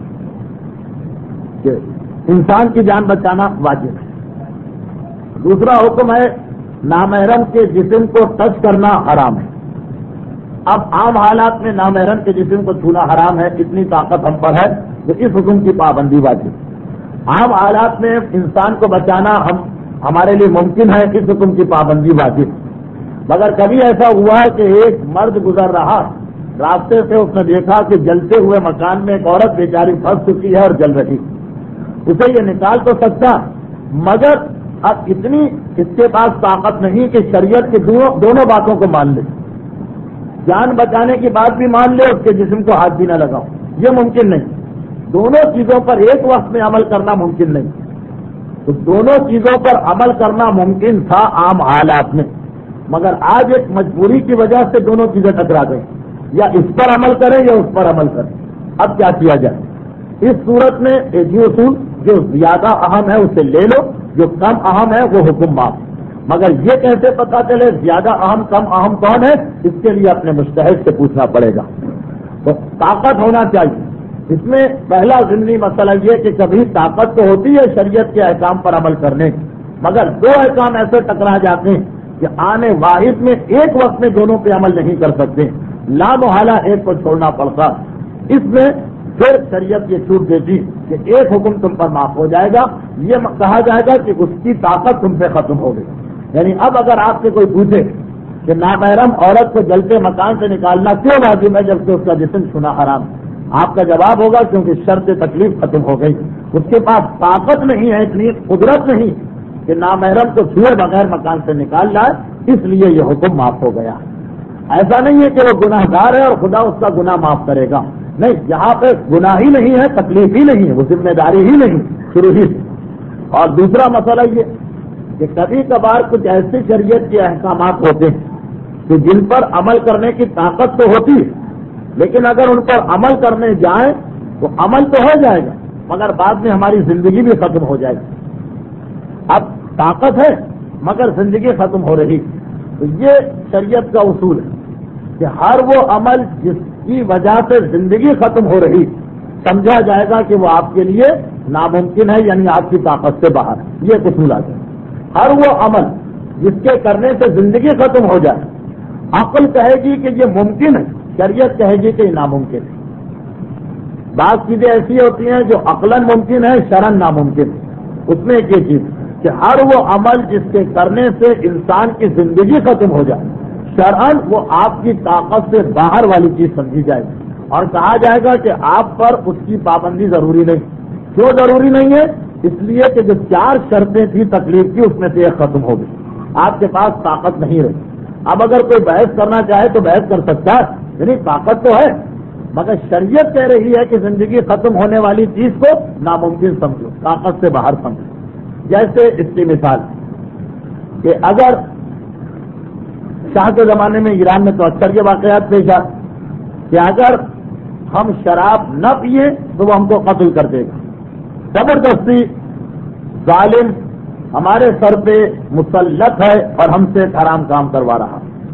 S1: کہ انسان کی جان بچانا واجب ہے، دوسرا حکم ہے نامحرم کے جسم کو ٹچ کرنا حرام ہے. اب عام حالات میں نامحرم کے جسم کو چھونا حرام ہے، اتنی طاقت ہم پر ہے تو اس حکم کی پابندی واجب. عام حالات میں انسان کو بچانا ہمارے لیے ممکن ہے، اس حکم کی پابندی واجب. مگر کبھی ایسا ہوا ہے کہ ایک مرد گزر رہا، راستے سے اس نے دیکھا کہ جلتے ہوئے مکان میں ایک عورت بیچاری پھنس چکی ہے اور جل رہی، اسے یہ نکال تو سکتا، مگر اب اتنی اس کے پاس طاقت نہیں کہ شریعت کی دونوں باتوں کو مان لے، جان بچانے کی بات بھی مان لے، اس کے جسم کو ہاتھ بھی نہ لگاؤ، یہ ممکن نہیں. دونوں چیزوں پر ایک وقت میں عمل کرنا ممکن نہیں. تو دونوں چیزوں پر عمل کرنا ممکن تھا عام حالات میں، مگر آج ایک مجبوری کی وجہ سے دونوں چیزیں ٹکرا گئی، یا اس پر عمل کریں یا اس پر عمل کریں. اب کیا کیا جائے؟ اس صورت میں ایک ہی اصول، جو زیادہ اہم ہے اسے لے لو، جو کم اہم ہے وہ حکم معاف. مگر یہ کیسے پتا چلے زیادہ اہم کم اہم کون ہے؟ اس کے لیے اپنے مجتہد سے پوچھنا پڑے گا. تو طاقت ہونا چاہیے. اس میں پہلا ضمنی مسئلہ یہ کہ کبھی طاقت تو ہوتی ہے شریعت کے احکام پر عمل کرنے کی، مگر 2 احکام ایسے ٹکرا جاتے ہیں کہ آنے واحد میں ایک وقت میں دونوں پہ عمل نہیں کر سکتے، لا محالہ ایک کو چھوڑنا پڑتا. اس میں پھر شریعت یہ چھوٹ دیتی کہ ایک حکم تم پر معاف ہو جائے گا، یہ کہا جائے گا کہ اس کی طاقت تم سے ختم ہو گئی. یعنی اب اگر آپ سے کوئی پوچھے کہ نامحرم عورت کو جلتے مکان سے نکالنا کیوں لازم ہے جبکہ اس کا جسم چھونا حرام، آپ کا جواب ہوگا کیونکہ شرط تکلیف ختم ہو گئی. اس کے پاس طاقت نہیں ہے، اتنی قدرت نہیں کہ نامحرم کو چھوئے بغیر مکان سے نکال لائے، اس لیے یہ حکم معاف ہو گیا. ایسا نہیں ہے کہ وہ گناہ گار ہے اور خدا اس کا گناہ معاف کرے گا، نہیں، یہاں پہ گناہ ہی نہیں ہے، تکلیف ہی نہیں ہے، وہ ذمہ داری ہی نہیں شروع ہی سے. اور دوسرا مسئلہ یہ کہ کبھی کبھار کچھ ایسے شریعت کے احکامات ہوتے ہیں کہ جن پر عمل کرنے کی طاقت تو ہوتی ہے، لیکن اگر ان پر عمل کرنے جائیں تو عمل تو ہو جائے گا مگر بعد میں ہماری زندگی بھی ختم ہو جائے گی. اب طاقت ہے مگر زندگی ختم ہو رہی. تو یہ شریعت کا اصول ہے کہ ہر وہ عمل جس کی وجہ سے زندگی ختم ہو رہی سمجھا جائے گا کہ وہ آپ کے لیے ناممکن ہے، یعنی آپ کی طاقت سے باہر ہے. یہ اصول آ جائے. ہر وہ عمل جس کے کرنے سے زندگی ختم ہو جائے، عقل کہے گی کہ یہ ممکن ہے، شریعت کہے گی کہ یہ ناممکن ہے. بعض چیزیں ایسی ہوتی ہیں جو عقلاً ممکن ہے، شرعاً ناممکن ہے. اس میں ایک یہ چیز کہ ہر وہ عمل جس کے کرنے سے انسان کی زندگی ختم ہو جائے، شرعاً وہ آپ کی طاقت سے باہر والی چیز سمجھی جائے گی اور کہا جائے گا کہ آپ پر اس کی پابندی ضروری نہیں. کیوں ضروری نہیں ہے؟ اس لیے کہ جو 4 شرطیں تھیں تکلیف کی اس میں سے ایک ختم ہو گئی، آپ کے پاس طاقت نہیں رہی. اب اگر کوئی بحث کرنا چاہے تو بحث کر سکتا ہے، یعنی طاقت تو ہے مگر شریعت کہہ رہی ہے کہ زندگی ختم ہونے والی چیز کو ناممکن سمجھو، طاقت سے باہر سمجھو. جیسے اس کی مثال کہ اگر شاہ کے زمانے میں ایران میں تو اکثر یہ واقعات پیش آئے کہ اگر ہم شراب نہ پیے تو وہ ہم کو قتل کر دے گا. زبردستی ظالم ہمارے سر پہ مسلط ہے اور ہم سے حرام کام کروا رہا.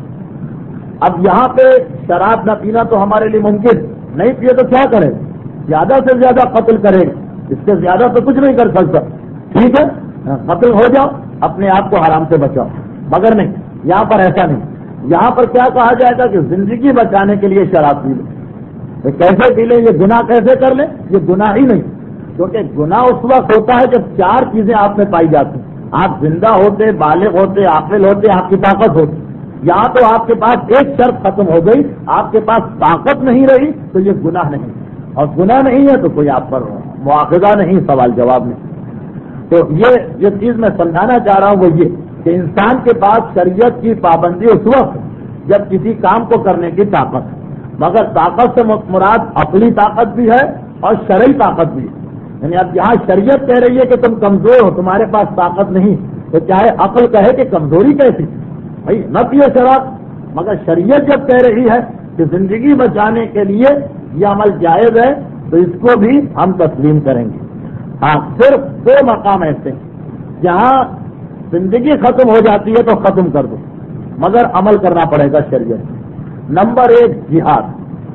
S1: اب یہاں پہ شراب نہ پینا تو ہمارے لیے ممکن نہیں، پیے تو کیا کرے؟ زیادہ سے زیادہ قتل کرے گا، اس سے زیادہ تو کچھ نہیں کر سکتا. ٹھیک ہے، قتل ہو جاؤ، اپنے آپ کو حرام سے بچاؤ. مگر نہیں، یہاں پر ایسا نہیں. یہاں پر کیا کہا جائے گا کہ زندگی بچانے کے لیے شراب پی لیں. تو کیسے پی لیں؟ یہ گناہ کیسے کر لیں؟ یہ گناہ ہی نہیں، کیونکہ گناہ اس وقت ہوتا ہے جب 4 چیزیں آپ میں پائی جاتی ہیں. آپ زندہ ہوتے، بالغ ہوتے، عاقل ہوتے، آپ کی طاقت ہوتی. یہاں تو آپ کے پاس ایک شرط ختم ہو گئی، آپ کے پاس طاقت نہیں رہی، تو یہ گناہ نہیں. اور گناہ نہیں ہے تو کوئی آپ پر مواخذہ نہیں، سوال جواب نہیں. تو یہ چیز میں سمجھانا چاہ رہا ہوں وہ یہ کہ انسان کے پاس شریعت کی پابندی اس وقت جب کسی کام کو کرنے کی طاقت ہے، مگر طاقت سے مراد عقلی طاقت بھی ہے اور شرعی طاقت بھی ہے. یعنی اب یہاں شریعت کہہ رہی ہے کہ تم کمزور ہو، تمہارے پاس طاقت نہیں، تو چاہے عقل کہے کہ کمزوری کیسی بھائی نہ پیے شراب، مگر شریعت جب کہہ رہی ہے کہ زندگی بچانے کے لیے یہ عمل جائز ہے تو اس کو بھی ہم تسلیم کریں گے. ہاں، صرف 2 مقام ایسے ہیں جہاں زندگی ختم ہو جاتی ہے تو ختم کر دو، مگر عمل کرنا پڑے گا شریعت. نمبر 1 جہاد.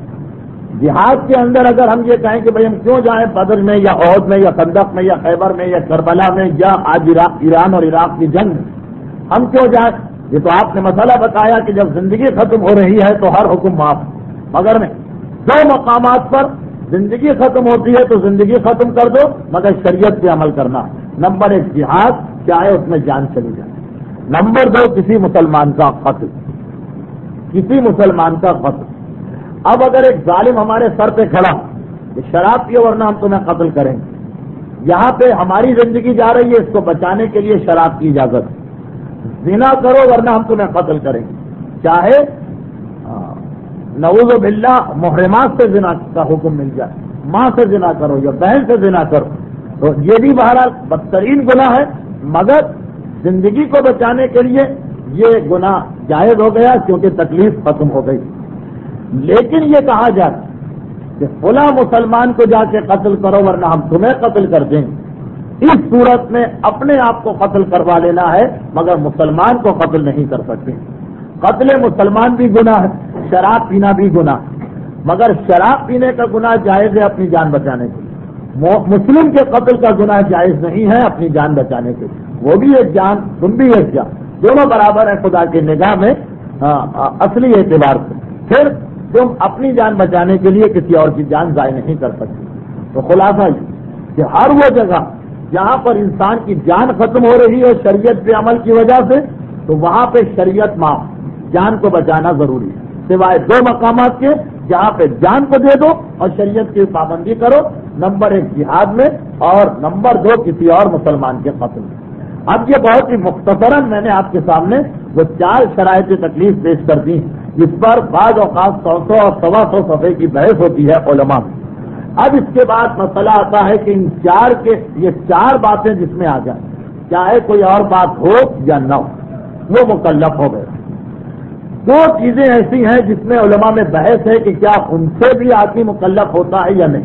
S1: جہاد کے اندر اگر ہم یہ کہیں کہ بھئی ہم کیوں جائیں بدر میں یا احد میں یا خندق میں یا خیبر میں یا کربلا میں یا آج ایران اور عراق کی جنگ میں ہم کیوں جائیں؟ یہ تو آپ نے مسئلہ بتایا کہ جب زندگی ختم ہو رہی ہے تو ہر حکم معاف، مگر نہیں. 2 مقامات پر زندگی ختم ہوتی ہے تو زندگی ختم کر دو مگر شریعت پہ عمل کرنا. نمبر 1 جہاد، چاہے اس میں جان چلی جائے. نمبر 2 کسی مسلمان کا قتل. کسی مسلمان کا قتل. اب اگر ایک ظالم ہمارے سر پہ کھڑا کہ شراب پیو ورنہ ہم تمہیں قتل کریں گے، یہاں پہ ہماری زندگی جا رہی ہے، اس کو بچانے کے لیے شراب کی اجازت ہے. زنا کرو ورنہ ہم تمہیں قتل کریں گے، چاہے نعوذ باللہ محرمات سے زنا کا حکم مل جائے، ماں سے زنا کرو یا بہن سے زنا کرو، تو یہ بھی بہرحال بدترین گناہ ہے، مگر زندگی کو بچانے کے لیے یہ گناہ جائز ہو گیا کیونکہ تکلیف ختم ہو گئی. لیکن یہ کہا جاتا کہ فلاں مسلمان کو جا کے قتل کرو ورنہ ہم تمہیں قتل کر دیں گے. اس صورت میں اپنے آپ کو قتل کروا لینا ہے مگر مسلمان کو قتل نہیں کر سکتے. قتل مسلمان بھی گناہ ہے، شراب پینا بھی گناہ ہے، مگر شراب پینے کا گناہ جائز ہے اپنی جان بچانے کے لیے. مسلم کے قتل کا گناہ جائز نہیں ہے اپنی جان بچانے کے لیے. وہ بھی ایک جان، تم بھی ایک جان، دونوں برابر ہیں خدا کی نگاہ میں اصلی اعتبار سے. پھر تم اپنی جان بچانے کے لیے کسی اور کی جان ضائع نہیں کر سکتے. تو خلاصہ یہ کہ ہر وہ جگہ جہاں پر انسان کی جان ختم ہو رہی ہے شریعت پہ عمل کی وجہ سے، تو وہاں پہ شریعت معاف، جان کو بچانا ضروری ہے، سوائے دو مقامات کے جہاں پہ جان کو دے دو اور شریعت کی پابندی کرو. نمبر 1 جہاد میں، اور نمبر 2 کسی اور مسلمان کے قتل میں. اب یہ بہت ہی مختصراً میں نے آپ کے سامنے وہ 4 شرائط تکلیف پیش کر دی جس پر بعض اوقات 100 اور 125 صفحے کی بحث ہوتی ہے علماء میں. اب اس کے بعد مسئلہ آتا ہے کہ ان 4 کے یہ 4 باتیں جس میں آ جائیں، چاہے کوئی اور بات ہو یا نہ ہو، وہ مکلف ہو گئے. 2 چیزیں ایسی ہیں جس میں علماء میں بحث ہے کہ کیا ان سے بھی آدمی مکلف ہوتا ہے یا نہیں.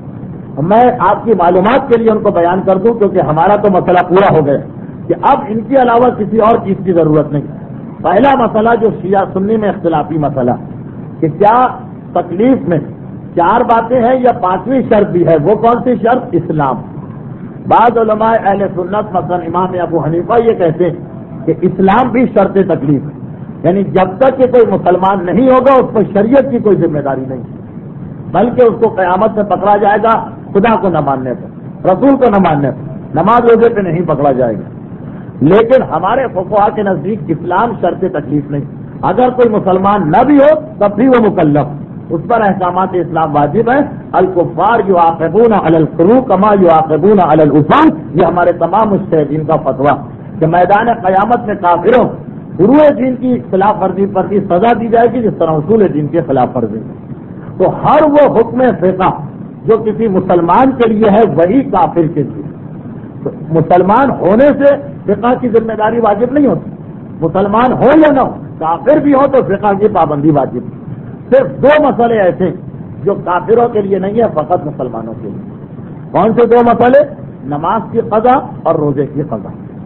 S1: میں آپ کی معلومات کے لیے ان کو بیان کر دوں کیونکہ ہمارا تو مسئلہ پورا ہو گیا کہ اب ان کے علاوہ کسی اور چیز کی ضرورت نہیں. پہلا مسئلہ جو شیعہ سنی میں اختلافی مسئلہ کہ کیا تکلیف میں 4 باتیں ہیں یا 5ویں شرط بھی ہے. وہ کون سی شرط؟ اسلام. بعض علماء اہل سنت مثلا امام ابو حنیفہ یہ کہتے ہیں کہ اسلام بھی شرط تکلیف ہے، یعنی جب تک کہ کوئی مسلمان نہیں ہوگا اس پر شریعت کی کوئی ذمہ داری نہیں، بلکہ اس کو قیامت میں پکڑا جائے گا خدا کو نہ ماننے پر، رسول کو نہ ماننے پر، نماز روزے پہ نہیں پکڑا جائے گا. لیکن ہمارے فقہا کے نزدیک اسلام شرط تکلیف نہیں. اگر کوئی مسلمان نہ بھی ہو تب بھی وہ مکلف، اس پر احکامات اسلام واجب ہیں. الکفار یعاقبون علی الفروع کما یعاقبون علی الاصول، یہ ہمارے تمام مجتہدین کا فتویٰ کہ میدان قیامت میں کافروں فروع دین کی خلاف ورزی پر بھی سزا دی جائے گی جس طرح اصول دین کے خلاف ورزی. تو ہر وہ حکم فقہ جو کسی مسلمان کے لیے ہے وہی کافر کے لیے. تو مسلمان ہونے سے فقہ کی ذمہ داری واجب نہیں ہوتی. مسلمان ہو یا نہ ہو، کافر بھی ہو تو فقہ کی پابندی واجب. صرف 2 مسئلے ایسے جو کافروں کے لیے نہیں ہے، فقط مسلمانوں کے لیے. کون سے 2 مسئلے؟ نماز کی قضا اور روزے کی قضا.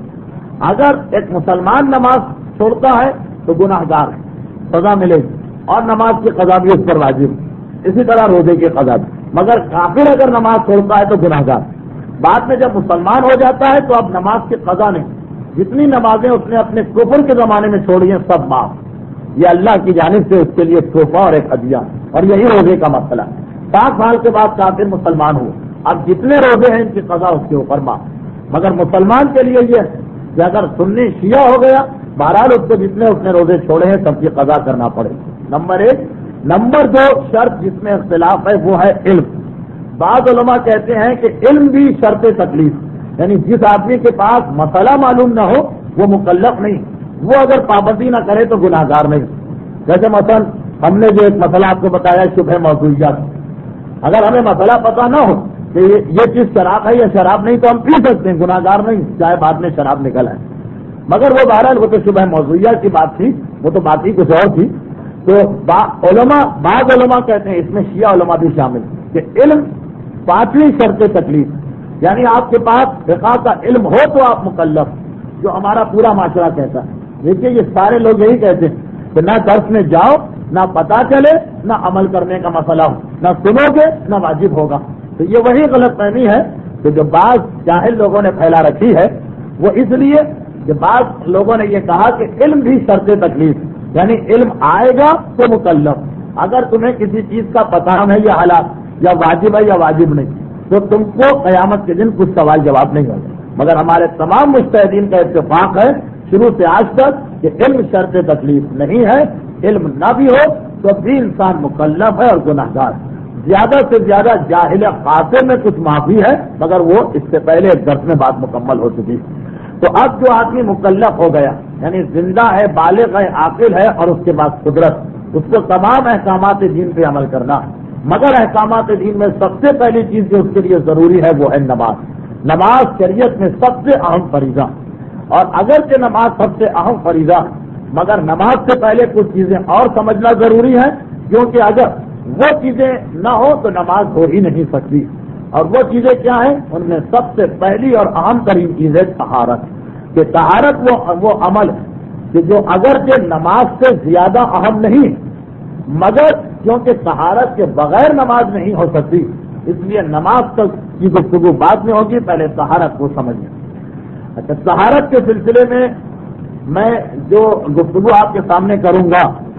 S1: اگر ایک مسلمان نماز چھوڑتا ہے تو گناہ گار ہے، سزا ملے گی، اور نماز کی قضا بھی اس پر واجب. اسی طرح روزے کی قضا بھی. مگر کافر اگر نماز چھوڑتا ہے تو گناہ گار. بعد میں جب مسلمان ہو جاتا ہے تو اب نماز کی قضا نہیں، جتنی نمازیں اس نے اپنے کفر کے زمانے میں چھوڑی ہیں سب معاف. یہ اللہ کی جانب سے اس کے لیے تحفہ اور ایک ہدیہ. اور یہی روزے کا مسئلہ. 7 سال کے بعد کافر مسلمان ہو، اب جتنے روزے ہیں ان کی قضا اس کے اوپر معاف. مگر مسلمان کے لیے یہ کہ اگر سنی شیعہ ہو گیا بہرحال اس کو جتنے اس نے روزے چھوڑے ہیں سب کی قضا کرنا پڑے. نمبر 1. نمبر 2 شرط جس میں اختلاف ہے وہ ہے علم. بعض علماء کہتے ہیں کہ علم بھی شرط تکلیف، یعنی جس آدمی کے پاس مسئلہ معلوم نہ ہو وہ مکلف نہیں، وہ اگر پابندی نہ کرے تو گناہ گار نہیں. جیسے مثلا ہم نے جو ایک مسئلہ آپ کو بتایا شبہ موضوعیات، اگر ہمیں مسئلہ پتا نہ ہو کہ یہ چیز شراب ہے یا شراب نہیں تو ہم پی سکتے ہیں، گناہ گار نہیں، چاہے بعد میں شراب نکل آئے. مگر وہ بہرحال وہ تو شبہ موضوعیات کی بات تھی، وہ تو بات ہی کچھ اور تھی. تو بعض علماء کہتے ہیں، اس میں شیعہ علماء بھی شامل، کہ علم 5ویں شرط تکلیف، یعنی آپ کے پاس فقہ کا علم ہو تو آپ مکلف، جو ہمارا پورا معاشرہ کہتا ہے. دیکھیے یہ سارے لوگ یہی کہتے ہیں کہ نہ درس میں جاؤ، نہ پتا چلے، نہ عمل کرنے کا مسئلہ ہو، نہ سنو گے نہ واجب ہوگا. تو یہ وہی غلط فہمی ہے کہ جو بعض جاہل لوگوں نے پھیلا رکھی ہے. وہ اس لیے کہ بعض لوگوں نے یہ کہا کہ علم بھی شرط تکلیف، یعنی علم آئے گا تو مکلف. اگر تمہیں کسی چیز کا پتہ ہے یا حالات یا واجب ہے یا واجب نہیں تو تم کو قیامت کے دن کچھ سوال جواب نہیں ہوگا. مگر ہمارے تمام مجتہدین کا اتفاق ہے شروع سے آج تک کہ علم شرط تکلیف نہیں ہے. علم نہ بھی ہو تو بھی انسان مکلف ہے اور گناہ گار. زیادہ سے زیادہ جاہل خاصے میں کچھ معافی ہے، مگر وہ اس سے پہلے ایک درس میں بات مکمل ہو چکی. تو اب جو آدمی مکلف ہو گیا یعنی زندہ ہے، بالغ ہے، عاقل ہے اور اس کے بعد قدرت، اس کو تمام احکامات دین پہ عمل کرنا. مگر احکامات دین میں سب سے پہلی چیز جو اس کے لیے ضروری ہے وہ ہے نماز. نماز شریعت میں سب سے اہم فریضہ، اور اگرچہ نماز سب سے اہم فریضہ مگر نماز سے پہلے کچھ چیزیں اور سمجھنا ضروری ہے، کیونکہ اگر وہ چیزیں نہ ہو تو نماز ہو ہی نہیں سکتی. اور وہ چیزیں کیا ہیں؟ ان میں سب سے پہلی اور اہم ترین چیز ہے طہارت. کہ طہارت وہ عمل کہ جو اگرچہ نماز سے زیادہ اہم نہیں مگر کیونکہ طہارت کے بغیر نماز نہیں ہو سکتی اس لیے نماز تک کی گفتگو بعد میں ہوگی، پہلے طہارت کو سمجھیں. اچھا، طہارت کے سلسلے میں جو گفتگو آپ کے سامنے کروں گا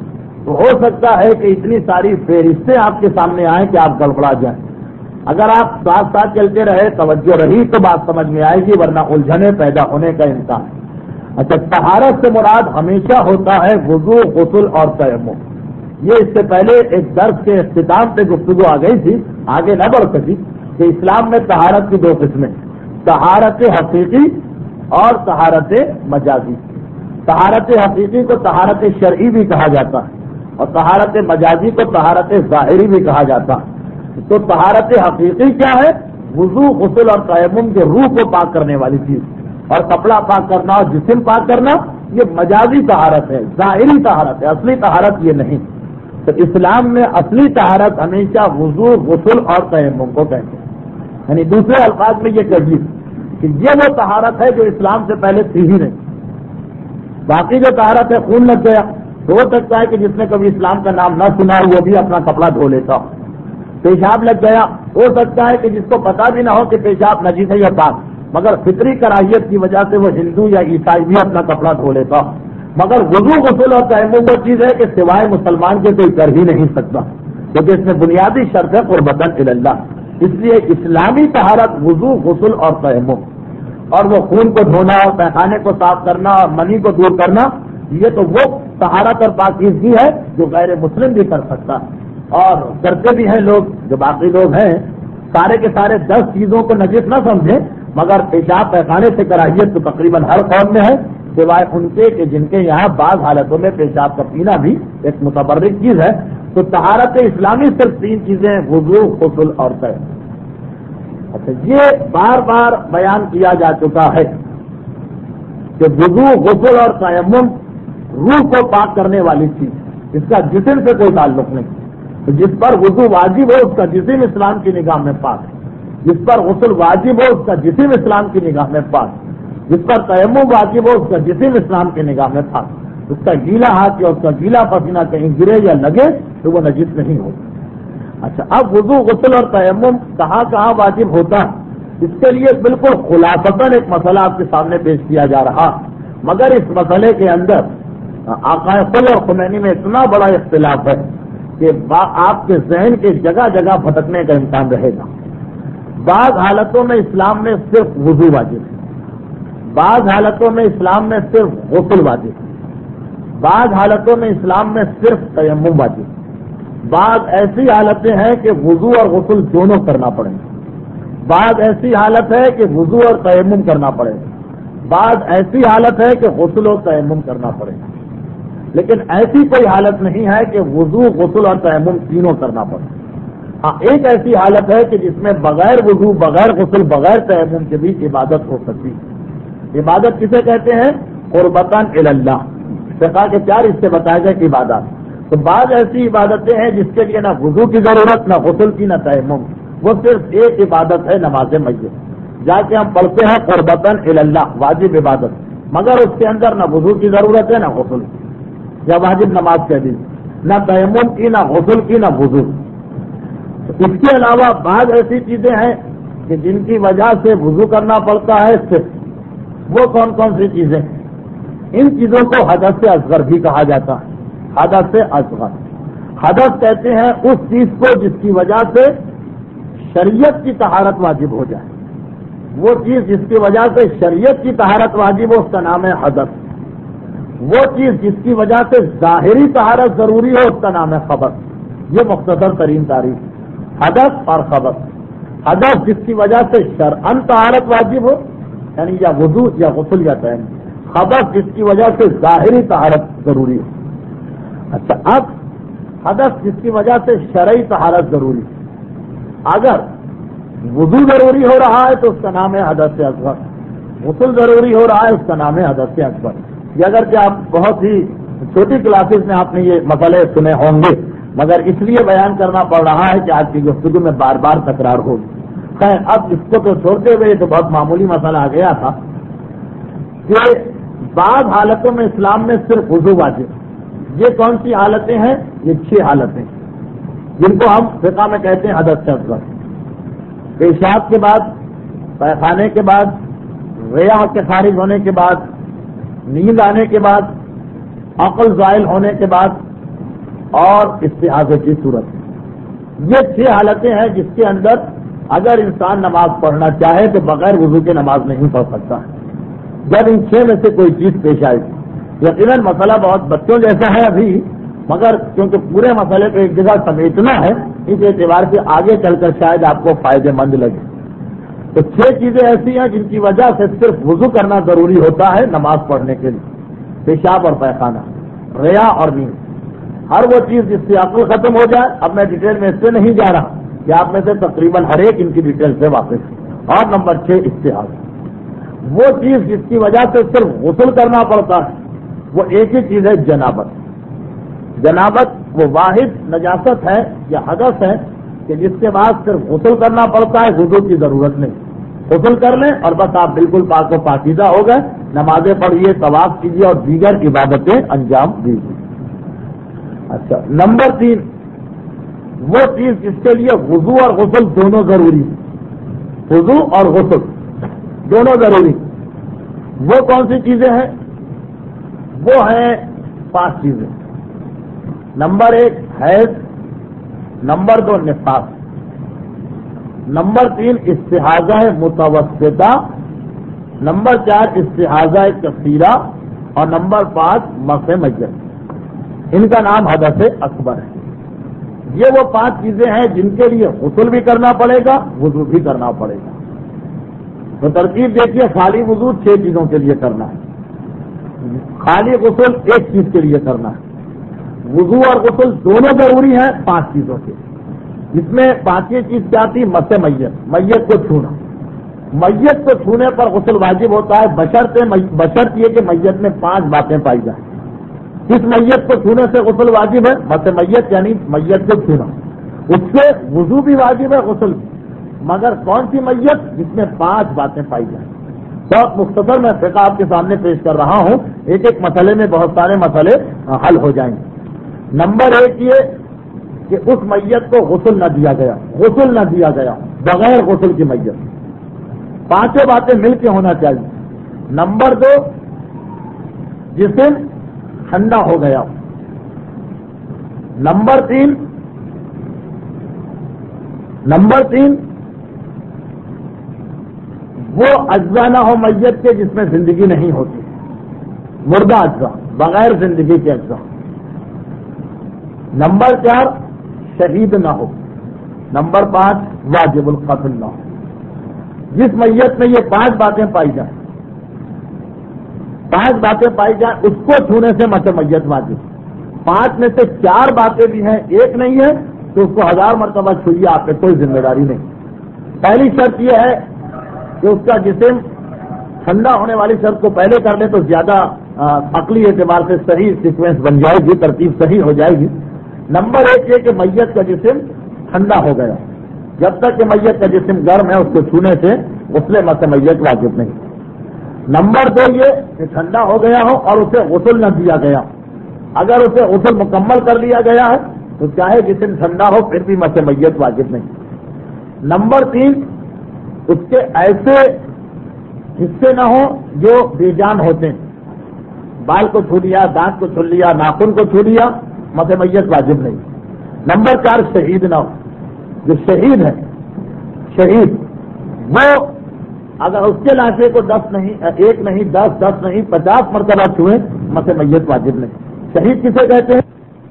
S1: تو ہو سکتا ہے کہ اتنی ساری فہرستیں آپ کے سامنے آئیں کہ آپ گڑبڑا جائیں. اگر آپ ساتھ ساتھ چلتے رہے، توجہ رہی تو بات سمجھ میں آئے گی، ورنہ الجھنیں پیدا ہونے کا امکان ہے. اچھا، طہارت سے مراد ہمیشہ ہوتا ہے وضو، غسل اور تیمم. یہ اس سے پہلے ایک درس کے اختتام پہ گفتگو آ گئی تھی، آگے نہ بڑھ سکی، کہ اسلام میں طہارت کی دو قسمیں، طہارت حقیقی اور طہارت مجازی. طہارت حقیقی کو طہارت شرعی بھی کہا جاتا ہے اور طہارت مجازی کو طہارت ظاہری بھی کہا جاتا ہے. تو طہارت حقیقی کیا ہے؟ وضو، غسل اور تیمم کے روح کو پاک کرنے والی چیز، اور کپڑا پاک کرنا اور جسم پاک کرنا یہ مجازی طہارت ہے، ظاہری طہارت ہے، اصلی طہارت یہ نہیں. تو اسلام میں اصلی طہارت ہمیشہ وضو، غسل اور تیمم کو کہتے ہیں. یعنی دوسرے الفاظ میں یہ کہیے کہ یہ وہ طہارت ہے جو اسلام سے پہلے تھی ہی نہیں. باقی جو طہارت ہے، خون لگ گیا تو ہو سکتا ہے کہ جس نے کبھی اسلام کا نام نہ سنا ہو وہ بھی اپنا کپڑا دھو لیتا ہو. پیشاب لگ گیا، ہو سکتا ہے کہ جس کو پتا بھی نہ ہو کہ پیشاب نجیس ہے یا پاک، مگر فطری کراہیت کی وجہ سے وہ ہندو یا عیسائی بھی اپنا کپڑا دھو لیتا ہو. مگر وضو، غسل اور تیمم وہ چیز ہے کہ سوائے مسلمان کے کوئی کر ہی نہیں سکتا، کیونکہ اس میں بنیادی شرط ہے قربتاً الی اللہ. اس لیے اسلامی طہارت وضو، غسل اور تیمم، اور وہ خون کو دھونا اور پیخانے کو صاف کرنا اور منی کو دور کرنا، یہ تو وہ طہارت اور پاکیزگی ہے جو غیر مسلم بھی کر سکتا ہے. اور کرتے بھی ہیں لوگ، جو باقی لوگ ہیں سارے کے سارے 10 چیزوں کو نجس نہ سمجھیں، مگر پیشاب پیخانے سے کراہیت تو تقریباً ہر قوم میں ہے، سوائے ان کے کہ جن کے یہاں بعض حالتوں میں پیشاب کا پینا بھی ایک متبرک چیز ہے. تو طہارت اسلامی صرف 3 چیزیں، وضو، غسل اور تیمم. اچھا، یہ بار بار بیان کیا جا چکا ہے کہ وضو، غسل اور تیمم روح کو پاک کرنے والی چیز، اس کا جسم سے کوئی تعلق نہیں. تو جس پر وضو واجب ہو اس کا جسم اسلام کی نگاہ میں پاک ہے، جس پر غسل واجب ہو اس کا جسم اسلام کی نگاہ میں پاک ہے، جس پر تیمم واجب ہو اس کا جسم اسلام کی نگاہ میں پاک ہے. اس کا گیلا ہاتھ یا اس کا گیلا پسینہ کہیں گرے یا لگے تو وہ نجس نہیں ہوتا. اچھا، اب وضو، غسل اور تیمم کہاں کہاں واجب ہوتا ہے، اس کے لیے بالکل خلاصتاً ایک مسئلہ آپ کے سامنے پیش کیا جا رہا، مگر اس مسئلے کے اندر آقا قل اور خمینی میں اتنا بڑا اختلاف ہے کہ آپ کے ذہن کے جگہ جگہ بھٹکنے کا امکان رہے گا. بعض حالتوں میں اسلام میں صرف وضو واجب ہے، بعض حالتوں میں اسلام میں صرف غسل واجب ہے، بعض حالتوں میں اسلام میں صرف تیمم واجب ہے، بعض ایسی حالتیں ہیں کہ وضو اور غسل دونوں کرنا پڑے گا، بعض ایسی حالت ہے کہ وضو اور تیمم کرنا پڑے گا، بعض ایسی حالت ہے کہ غسل اور تیمم کرنا پڑے گا. لیکن ایسی کوئی حالت نہیں ہے کہ وضو، غسل اور تیمم تینوں کرنا پڑے. ہاں، ایک ایسی حالت ہے کہ جس میں بغیر وضو، بغیر غسل، بغیر تیمم کے بھی عبادت ہو سکتی ہے. عبادت کسے کہتے ہیں؟ قربتاً الی اللہ. فقہ کے 4 حصے بتائے گئے کہ عبادت. تو بعض ایسی عبادتیں ہیں جس کے لیے نہ وضو کی ضرورت، نہ غسل کی، نہ تیمم، وہ صرف ایک عبادت ہے، نماز میت. جا کے ہم پڑھتے ہیں قربتاً الی اللہ، واجب عبادت، مگر اس کے اندر نہ وضو کی ضرورت ہے، نہ غسل کی، یا واجب نماز کہہ دیجیے، نہ تیمم کی، نہ غسل کی، نہ وضو. اس کے علاوہ بعض ایسی چیزیں ہیں کہ جن کی وجہ سے وضو کرنا پڑتا ہے صرف. وہ کون کون سی چیزیں؟ ان چیزوں کو حدث اصغر بھی کہا جاتا ہے. حدث اصغر، حدث کہتے ہیں اس چیز کو جس کی وجہ سے شریعت کی طہارت واجب ہو جائے. وہ چیز جس کی وجہ سے شریعت کی طہارت واجب ہو اس کا نام ہے حدث. وہ چیز جس کی وجہ سے ظاہری طہارت ضروری ہو اس کا نام ہے خبث. یہ مختصر ترین تعریف، حدث اور خبث. حدث جس کی وجہ سے شرعاً طہارت واجب ہو، یعنی یا وضو یا غسل یا تیمم. خبث جس کی وجہ سے ظاہری طہارت ضروری ہو. اچھا، اب حدث جس کی وجہ سے شرعی طہارت ضروری ہے. اگر وضو ضروری ہو رہا ہے تو اس کا نام ہے حدث اصغر، غسل ضروری ہو رہا ہے اس کا نام ہے حدث اکبر. یہ اگرچہ آپ بہت ہی چھوٹی کلاسز میں آپ نے یہ مسئلے سنے ہوں گے، مگر اس لیے بیان کرنا پڑ رہا ہے کہ آج کی گفتگو میں بار بار تکرار ہوگی. خیر، اب اس کو تو چھوڑتے ہوئے تو بہت معمولی مسئلہ آ گیا تھا کہ بعض حالتوں میں اسلام میں صرف وضو واجب. یہ کون سی حالتیں ہیں؟ یہ 6 حالتیں جن کو ہم فقہ میں کہتے ہیں حدث اصغر. پیشاب کے بعد، پیخانے کے بعد، ریاح کے خارج ہونے کے بعد، نیند آنے کے بعد، عقل زائل ہونے کے بعد، اور استحاضے کی صورت میں۔ یہ 6 حالتیں ہیں جس کے اندر اگر انسان نماز پڑھنا چاہے تو بغیر وضو کے نماز نہیں پڑھ سکتا ہے۔ جب ان 6 میں سے کوئی چیز پیش آئے گی، یقیناً مسئلہ بہت بچوں جیسا ہے ابھی، مگر کیونکہ پورے مسئلے کو ایک جگہ سمیٹنا ہے، اس اعتبار سے آگے چل کر شاید آپ کو فائدے مند لگے۔ تو 6 چیزیں ایسی ہیں جن کی وجہ سے صرف وضو کرنا ضروری ہوتا ہے نماز پڑھنے کے لیے: پیشاب اور پیخانہ، ریا اور نیند۔ ہر وہ چیز جس سے عقل ختم ہو جائے، اب میں ڈیٹیل میں اس سے نہیں جا رہا کہ آپ میں سے تقریباً ہر ایک ان کی ڈیٹیل سے واقف ہے۔ اور نمبر 6 استحاضہ، وہ چیز جس کی وجہ سے صرف غسل کرنا پڑتا ہے، وہ ایک ہی چیز ہے جنابت۔ جنابت وہ واحد نجاست ہے یا حدث ہے کہ جس کے بعد صرف غسل کرنا پڑتا ہے، وضو کی ضرورت نہیں۔ غسل کر لیں اور بس آپ بالکل پاک و پاکیزہ ہو گئے، نمازیں پڑھیے، طواف کیجیے اور دیگر عبادتیں انجام دیجیے۔ اچھا، نمبر 3 وہ چیز جس کے لیے وضو اور غسل دونوں ضروری، وضو اور غسل دونوں ضروری، وہ کون سی چیزیں ہیں؟ وہ ہیں 5 چیزیں۔ نمبر 1 حیض، نمبر 2 نفاس، نمبر 3 استحاضہ متوسطہ، نمبر 4 استحاضہ کثیرہ، اور نمبر 5 مس میت۔ ان کا نام حدث اکبر ہے۔ یہ وہ 5 چیزیں ہیں جن کے لیے غسل بھی کرنا پڑے گا، وضو بھی کرنا پڑے گا۔ تو ترتیب دیکھیے، خالی وضو 6 چیزوں کے لیے کرنا ہے، خالی غسل 1 چیز کے لیے کرنا ہے، وضو اور غسل دونوں ضروری ہیں 5 چیزوں کے۔ جس میں 5ویں چیز کیا تھی؟ مس میت، میت کو چھونا۔ میت کو چھونے پر غسل واجب ہوتا ہے بشرط یہ کہ میت میں 5 باتیں پائی جائیں۔ کس میت کو چھونے سے غسل واجب ہے؟ مس میت، یعنی میت کو چھونا۔ اس سے وضو بھی واجب ہے، غسل بھی، مگر کون سی میت؟ جس میں 5 باتیں پائی جائیں۔ بہت مختصر میں فقہ آپ کے سامنے پیش کر رہا ہوں، ایک ایک مسئلے میں بہت سارے مسئلے حل ہو جائیں گے۔ نمبر 1 یہ کہ اس میت کو غسل نہ دیا گیا، غسل نہ دیا گیا، بغیر غسل کی میت۔ 5 باتیں مل کے ہونا چاہیے۔ نمبر 2 جسم ٹھنڈا ہو گیا۔ نمبر 3 وہ اجزا نہ ہو میت کے جس میں زندگی نہیں ہوتی، مردہ اجزا، بغیر زندگی کے اجزا۔ نمبر 4 شہید نہ ہو۔ نمبر 5 واجب القتل نہ ہو۔ جس میت میں یہ 5 باتیں پائی جائیں، 5 باتیں پائی جائیں، اس کو چھونے سے مس میت واجب۔ 5 میں سے 4 باتیں بھی ہیں، 1 نہیں ہے، تو اس کو 1000 مرتبہ چھوئیے، آپ پہ کوئی ذمہ داری نہیں۔ پہلی شرط یہ ہے کہ اس کا جسم ٹھنڈا ہونے والی شرط کو پہلے کر لیں تو زیادہ عقلی اعتبار سے صحیح سیکوینس بن جائے گی، ترتیب صحیح ہو جائے گی۔ نمبر 1 یہ کہ میت کا جسم ٹھنڈا ہو گیا۔ جب تک کہ میت کا جسم گرم ہے، اس کو چھونے سے غسل مس میت واجب نہیں۔ نمبر 2 یہ کہ ٹھنڈا ہو گیا ہو اور اسے غسل نہ دیا گیا۔ اگر اسے غسل مکمل کر لیا گیا ہے تو چاہے جسم ٹھنڈا ہو پھر بھی مس میت واجب نہیں۔ نمبر 3 اس کے ایسے حصے نہ ہوں جو بے جان ہوتے ہیں، بال کو چھو لیا، دانت کو چھو لیا، ناخن کو چھو لیا، مس میت واجب نہیں۔ نمبر 4 شہید نہ ہو۔ جو شہید ہے، شہید وہ اگر اس کے لاشے کو 1 نہیں 10 نہیں 50 مرتبہ چھوئیں، مس میت واجب نہیں۔ شہید کسے کہتے ہیں؟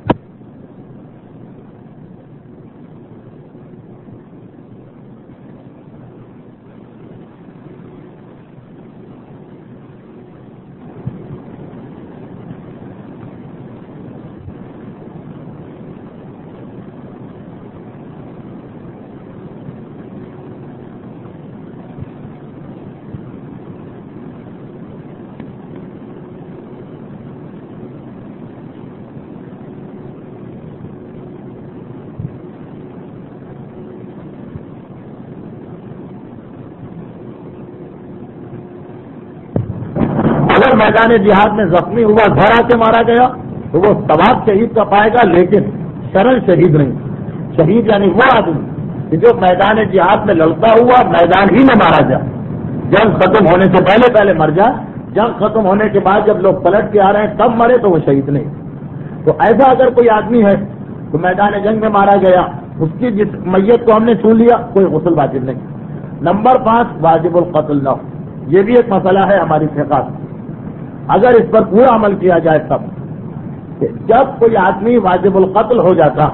S1: میدان جہاد میں زخمی ہوا، گھر آ کے مارا گیا تو وہ ثواب شہید کا پائے گا، لیکن شرن شہید نہیں۔ شہید یعنی وہ آدمی کہ جو میدان جہاد میں لڑتا ہوا میدان ہی میں مارا جائے، جنگ ختم ہونے سے پہلے مر جائے، جنگ ختم ہونے کے بعد جب لوگ پلٹ کے آ رہے ہیں تب مرے تو وہ شہید نہیں۔ تو ایسا اگر کوئی آدمی ہے تو میدان جنگ میں مارا گیا، اس کی جس میت کو ہم نے چھو لیا، کوئی غسل واجب نہیں۔ نمبر 5 واجب القتل نہ ہو، یہ بھی ایک مسئلہ ہے ہماری فقہ میں، اگر اس پر پورا عمل کیا جائے تب کہ جب کوئی آدمی واجب القتل ہو جاتا،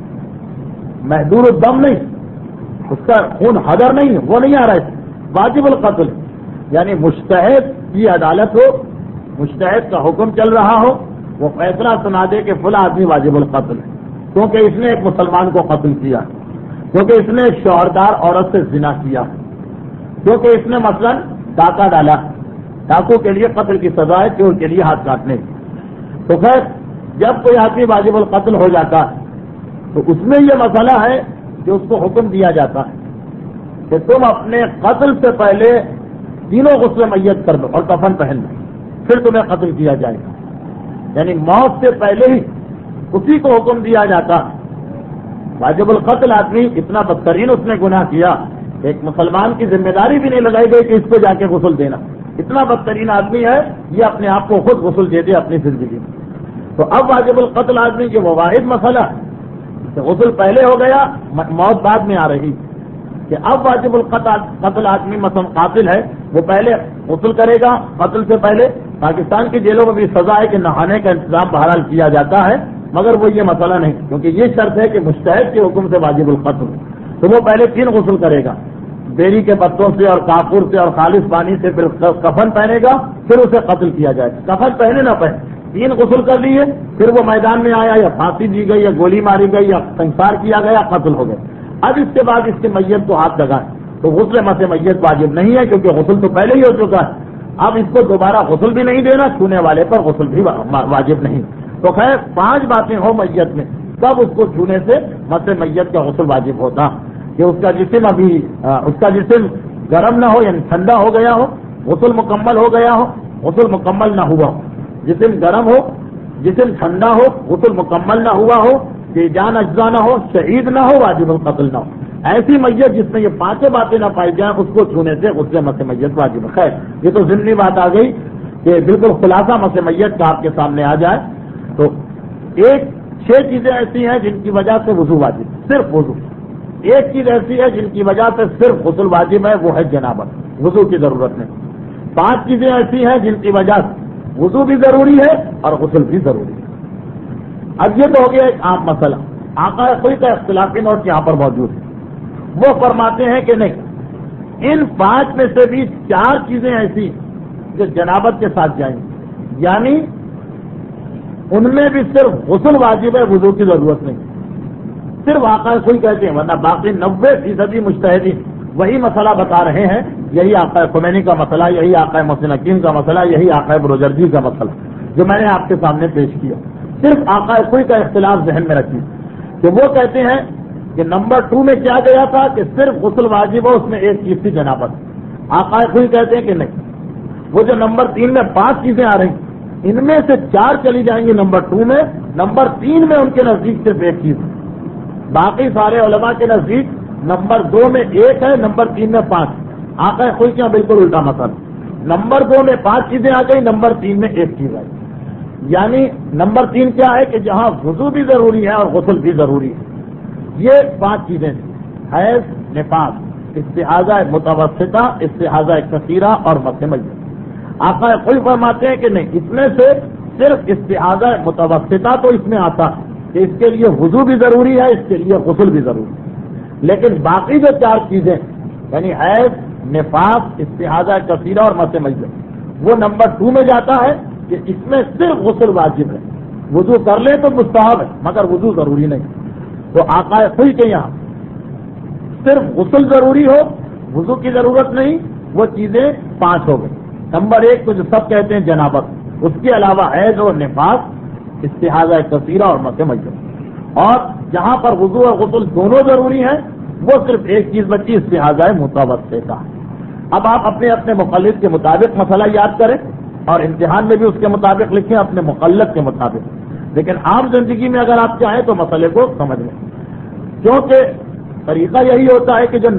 S1: محدود الدم نہیں، اس کا خون حدر نہیں، وہ نہیں آ رہا ہے، واجب القتل یعنی مجتہد کی عدالت ہو، مجتہد کا حکم چل رہا ہو، وہ فیصلہ سنا دے کہ فلاں آدمی واجب القتل ہے کیونکہ اس نے ایک مسلمان کو قتل کیا، کیونکہ اس نے ایک شوہردار عورت سے زنا کیا، کیونکہ اس نے مثلا ڈاکہ ڈالا، ڈاکو کے لیے قتل کی سزا ہے، چور کے لیے ہاتھ کاٹنے کی۔ تو خیر جب کوئی آدمی واجب القتل ہو جاتا ہے تو اس میں یہ مسئلہ ہے کہ اس کو حکم دیا جاتا ہے کہ تم اپنے قتل سے پہلے تینوں غسل میت کر دو اور کفن پہن لو، پھر تمہیں قتل کیا جائے گا، یعنی موت سے پہلے ہی اسی کو حکم دیا جاتا ہے۔ واجب القتل آدمی اتنا بدترین اس نے گناہ کیا، ایک مسلمان کی ذمہ داری بھی نہیں لگائی گئی کہ اس کو جا کے غسل دینا، اتنا بدترین آدمی ہے یہ اپنے آپ کو خود غسل دے دے اپنی زندگی میں۔ تو اب واجب القتل آدمی کے وہ واحد مسئلہ ہے کہ غسل پہلے ہو گیا، موت بعد میں آ رہی، کہ اب واجب القتل آدمی مثلا قاتل ہے، وہ پہلے غسل کرے گا قتل سے پہلے۔ پاکستان کی جیلوں میں بھی سزا ہے کہ نہانے کا انتظام بہرحال کیا جاتا ہے، مگر وہ یہ مسئلہ نہیں، کیونکہ یہ شرط ہے کہ مجتہد کے حکم سے واجب القتل، تو وہ پہلے 3 غسل کرے گا، بیری کے پتوں سے اور کافور سے اور خالص پانی سے، پھر کفن پہنے گا، پھر اسے قتل کیا جائے گا۔ کفن پہنے نہ پہنے، 3 غسل کر لیے، پھر وہ میدان میں آیا یا پھانسی دی گئی یا گولی ماری گئی یا سنسار کیا گیا، قتل ہو گئے۔ اب اس کے بعد اس کے میت کو ہاتھ لگائیں تو غسل مس میت واجب نہیں ہے، کیونکہ غسل تو پہلے ہی ہو چکا ہے، اب اس کو دوبارہ غسل بھی نہیں دینا، چھونے والے پر غسل بھی واجب نہیں۔ تو خیر 5 باتیں ہو میت میں، تب اس کو چھونے سے مس میت کا غسل واجب ہوتا کہ اس کا جسم گرم نہ ہو یعنی ٹھنڈا ہو گیا ہو، غسل مکمل ہو گیا ہو، غسل مکمل نہ ہوا ہو، جسم گرم ہو، جسم ٹھنڈا ہو، غسل مکمل نہ ہوا ہو، کہ جان اجزا نہ ہو، شہید نہ ہو، واجب القتل نہ ہو۔ ایسی میت جس میں یہ 5 باتیں نہ پائی جائیں اس کو چھونے سے غسل مس میت واجب ہے۔ خیر یہ تو ضمنی بات آ گئی کہ بالکل خلاصہ مس میت کا آپ کے سامنے آ جائے تو 6 چیزیں ایسی ہیں جن کی وجہ سے وضو واجب، صرف وضو۔ ایک چیز ایسی ہے جن کی وجہ سے صرف غسل واجب ہے، وہ ہے جنابت، وضو کی ضرورت نہیں۔ 5 چیزیں ایسی ہیں جن کی وجہ سے وضو بھی ضروری ہے اور غسل بھی ضروری ہے۔ اب یہ تو ہو گیا ایک عام مسئلہ، آقا کوئی کا اختلافی نوٹ یہاں پر موجود ہے، وہ فرماتے ہیں کہ نہیں، ان 5 میں سے بھی 4 چیزیں ایسی جو جنابت کے ساتھ جائیں گی، یعنی ان میں بھی صرف غسل واجب ہے، وضو کی ضرورت نہیں، صرف آقا کوئی کہتے ہیں، ورنہ باقی 90% مجتہدین وہی مسئلہ بتا رہے ہیں، یہی آقا خمینی کا مسئلہ، یہی آقا محسن حکیم کا مسئلہ، یہی آقا بروجردی کا مسئلہ جو میں نے آپ کے سامنے پیش کیا۔ صرف آقا کوئی کا اختلاف ذہن میں رکھیے کہ وہ کہتے ہیں کہ نمبر 2 میں کیا گیا تھا کہ صرف غسل واجب ہو، اس میں ایک چیز تھی جنابت۔ آقا کوئی کہتے ہیں کہ نہیں، وہ جو نمبر 3 میں 5 چیزیں آ رہی ہیں، ان میں سے 4 چلی جائیں گی نمبر 2 میں، نمبر 3 میں ان کے نزدیک صرف ایک چیز ہے، باقی سارے علماء کے نزدیک نمبر 2 میں 1 ہے، نمبر 3 میں 5۔ آقا کوئی کیا بالکل الٹا مسئلہ، نمبر 2 میں 5 چیزیں آ گئی، نمبر 3 میں 1 چیز آئی، یعنی نمبر 3 کیا ہے کہ جہاں وضو بھی ضروری ہے اور غسل بھی ضروری ہے، یہ 5 چیزیں حیض، نفاس، استحاضہ متوسطہ، استحاضہ کثیرہ اور مس میت۔ آقا کوئی فرماتے ہیں کہ نہیں، اس میں سے صرف استحاضہ متوسطہ تو اس میں آتا ہے کہ اس کے لیے وضو بھی ضروری ہے، اس کے لیے غسل بھی ضروری ہے، لیکن باقی جو 4 چیزیں یعنی حیض، نفاس، استحاضہ کثیرہ اور مس میت، وہ نمبر 2 میں جاتا ہے کہ اس میں صرف غسل واجب ہے، وضو کر لے تو مستحب ہے مگر وضو ضروری نہیں۔ تو آقا کوئی کہ یہاں صرف غسل ضروری ہو، وضو کی ضرورت نہیں، وہ چیزیں 5 ہو گئی۔ نمبر 1 تو جو سب کہتے ہیں جنابت، اس کے علاوہ حیض اور نفاس، استحاضہ کثیرہ اور مس میت، اور جہاں پر وضو اور غسل دونوں ضروری ہیں وہ صرف ایک چیز بچی، استحاضہ متوسطہ۔ اب آپ اپنے اپنے مقلد کے مطابق مسئلہ یاد کریں اور امتحان میں بھی اس کے مطابق لکھیں اپنے مقلد کے مطابق، لیکن عام زندگی میں اگر آپ چاہیں تو مسئلے کو سمجھ لیں، کیونکہ طریقہ یہی ہوتا ہے کہ جو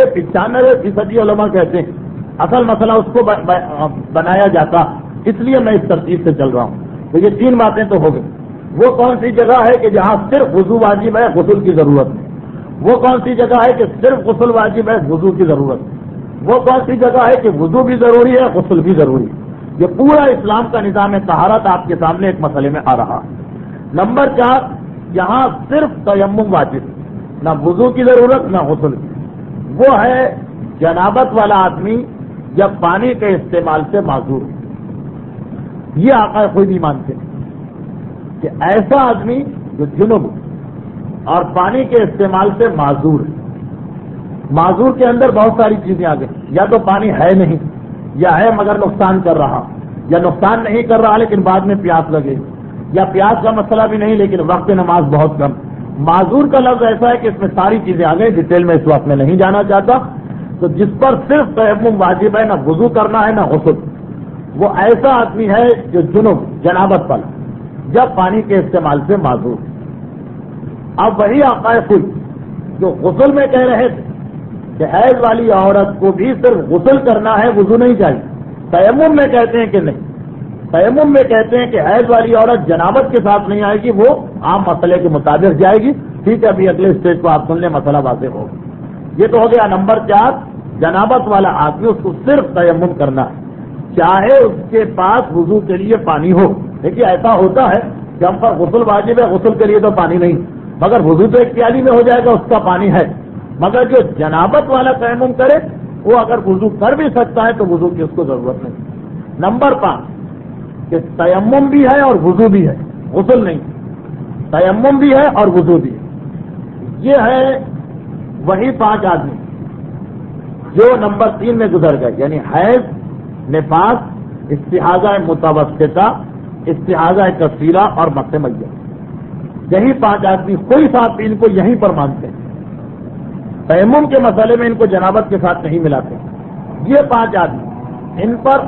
S1: 90-95% علماء کہتے ہیں اصل مسئلہ اس کو بنایا جاتا، اس لیے میں اس ترتیب سے چل رہا ہوں۔ تو یہ 3 باتیں تو ہو گئی۔ وہ کون سی جگہ ہے کہ جہاں صرف وضو واجب ہے غسل کی ضرورت نہیں؟ وہ کون سی جگہ ہے کہ صرف غسل واجب ہے وضو کی ضرورت نہیں؟ وہ کون سی جگہ ہے کہ وضو بھی ضروری ہے غسل بھی ضروری ہے؟ یہ پورا اسلام کا نظام طہارت آپ کے سامنے ایک مسئلے میں آ رہا ہے۔ نمبر 4، یہاں صرف تیمم واجب، نہ وضو کی ضرورت نہ غسل کی۔ وہ ہے جنابت والا آدمی جب پانی کے استعمال سے معذور ہو۔ یہ آقا خود ہی مانتے ہیں کہ ایسا آدمی جو جنب اور پانی کے استعمال سے معذور ہے، معذور کے اندر بہت ساری چیزیں آ گئی، یا تو پانی ہے نہیں، یا ہے مگر نقصان کر رہا، یا نقصان نہیں کر رہا لیکن بعد میں پیاس لگے، یا پیاس کا مسئلہ بھی نہیں لیکن وقت نماز بہت کم۔ معذور کا لفظ ایسا ہے کہ اس میں ساری چیزیں آ گئی، ڈیٹیل میں اس وقت میں نہیں جانا چاہتا۔ تو جس پر صرف تیمم واجب ہے، نہ وضو کرنا ہے نہ غسل، وہ ایسا آدمی ہے جو جنابت والا جب پانی کے استعمال سے معذور۔ اب وہی آقا خود جو غسل میں کہہ رہے تھے کہ حیض والی عورت کو بھی صرف غسل کرنا ہے، وضو نہیں چاہیے، تیمم میں کہتے ہیں کہ نہیں، تیمم میں کہتے ہیں کہ حیض والی عورت جنابت کے ساتھ نہیں آئے گی، وہ عام مسئلے کے مطابق جائے گی۔ ٹھیک ہے، ابھی اگلے اسٹیج کو آپ سن لیں، مسئلہ واضح ہوگا۔ یہ تو ہو گیا نمبر 4، جنابت والا آدمی اس کو صرف تیمم کرنا ہے، چاہے اس کے پاس وضو کے لیے پانی ہو۔ دیکھیے ایسا ہوتا ہے کہ ہم پر غسل واجب ہے، غسل کے لیے تو پانی نہیں، مگر وضو تو ایک پیالی میں ہو جائے گا، اس کا پانی ہے، مگر جو جنابت والا تیمم کرے وہ اگر وضو کر بھی سکتا ہے تو وضو کی اس کو ضرورت نہیں۔ نمبر 5 کہ تیمم بھی ہے اور وضو بھی ہے، غسل نہیں، تیمم بھی ہے اور وضو بھی ہے۔ یہ ہے وہی 5 آدمی جو نمبر 3 میں گزر گئے، یعنی حیض، نفاس، استحاضہ متوسطہ، استحاضہ کثیرہ اور مس میت۔ یہی 5 آدمی کوئی صاحب ان کو یہیں پر مانتے ہیں، تیمم کے مسئلے میں ان کو جنابت کے ساتھ نہیں ملاتے۔ یہ 5 آدمی ان پر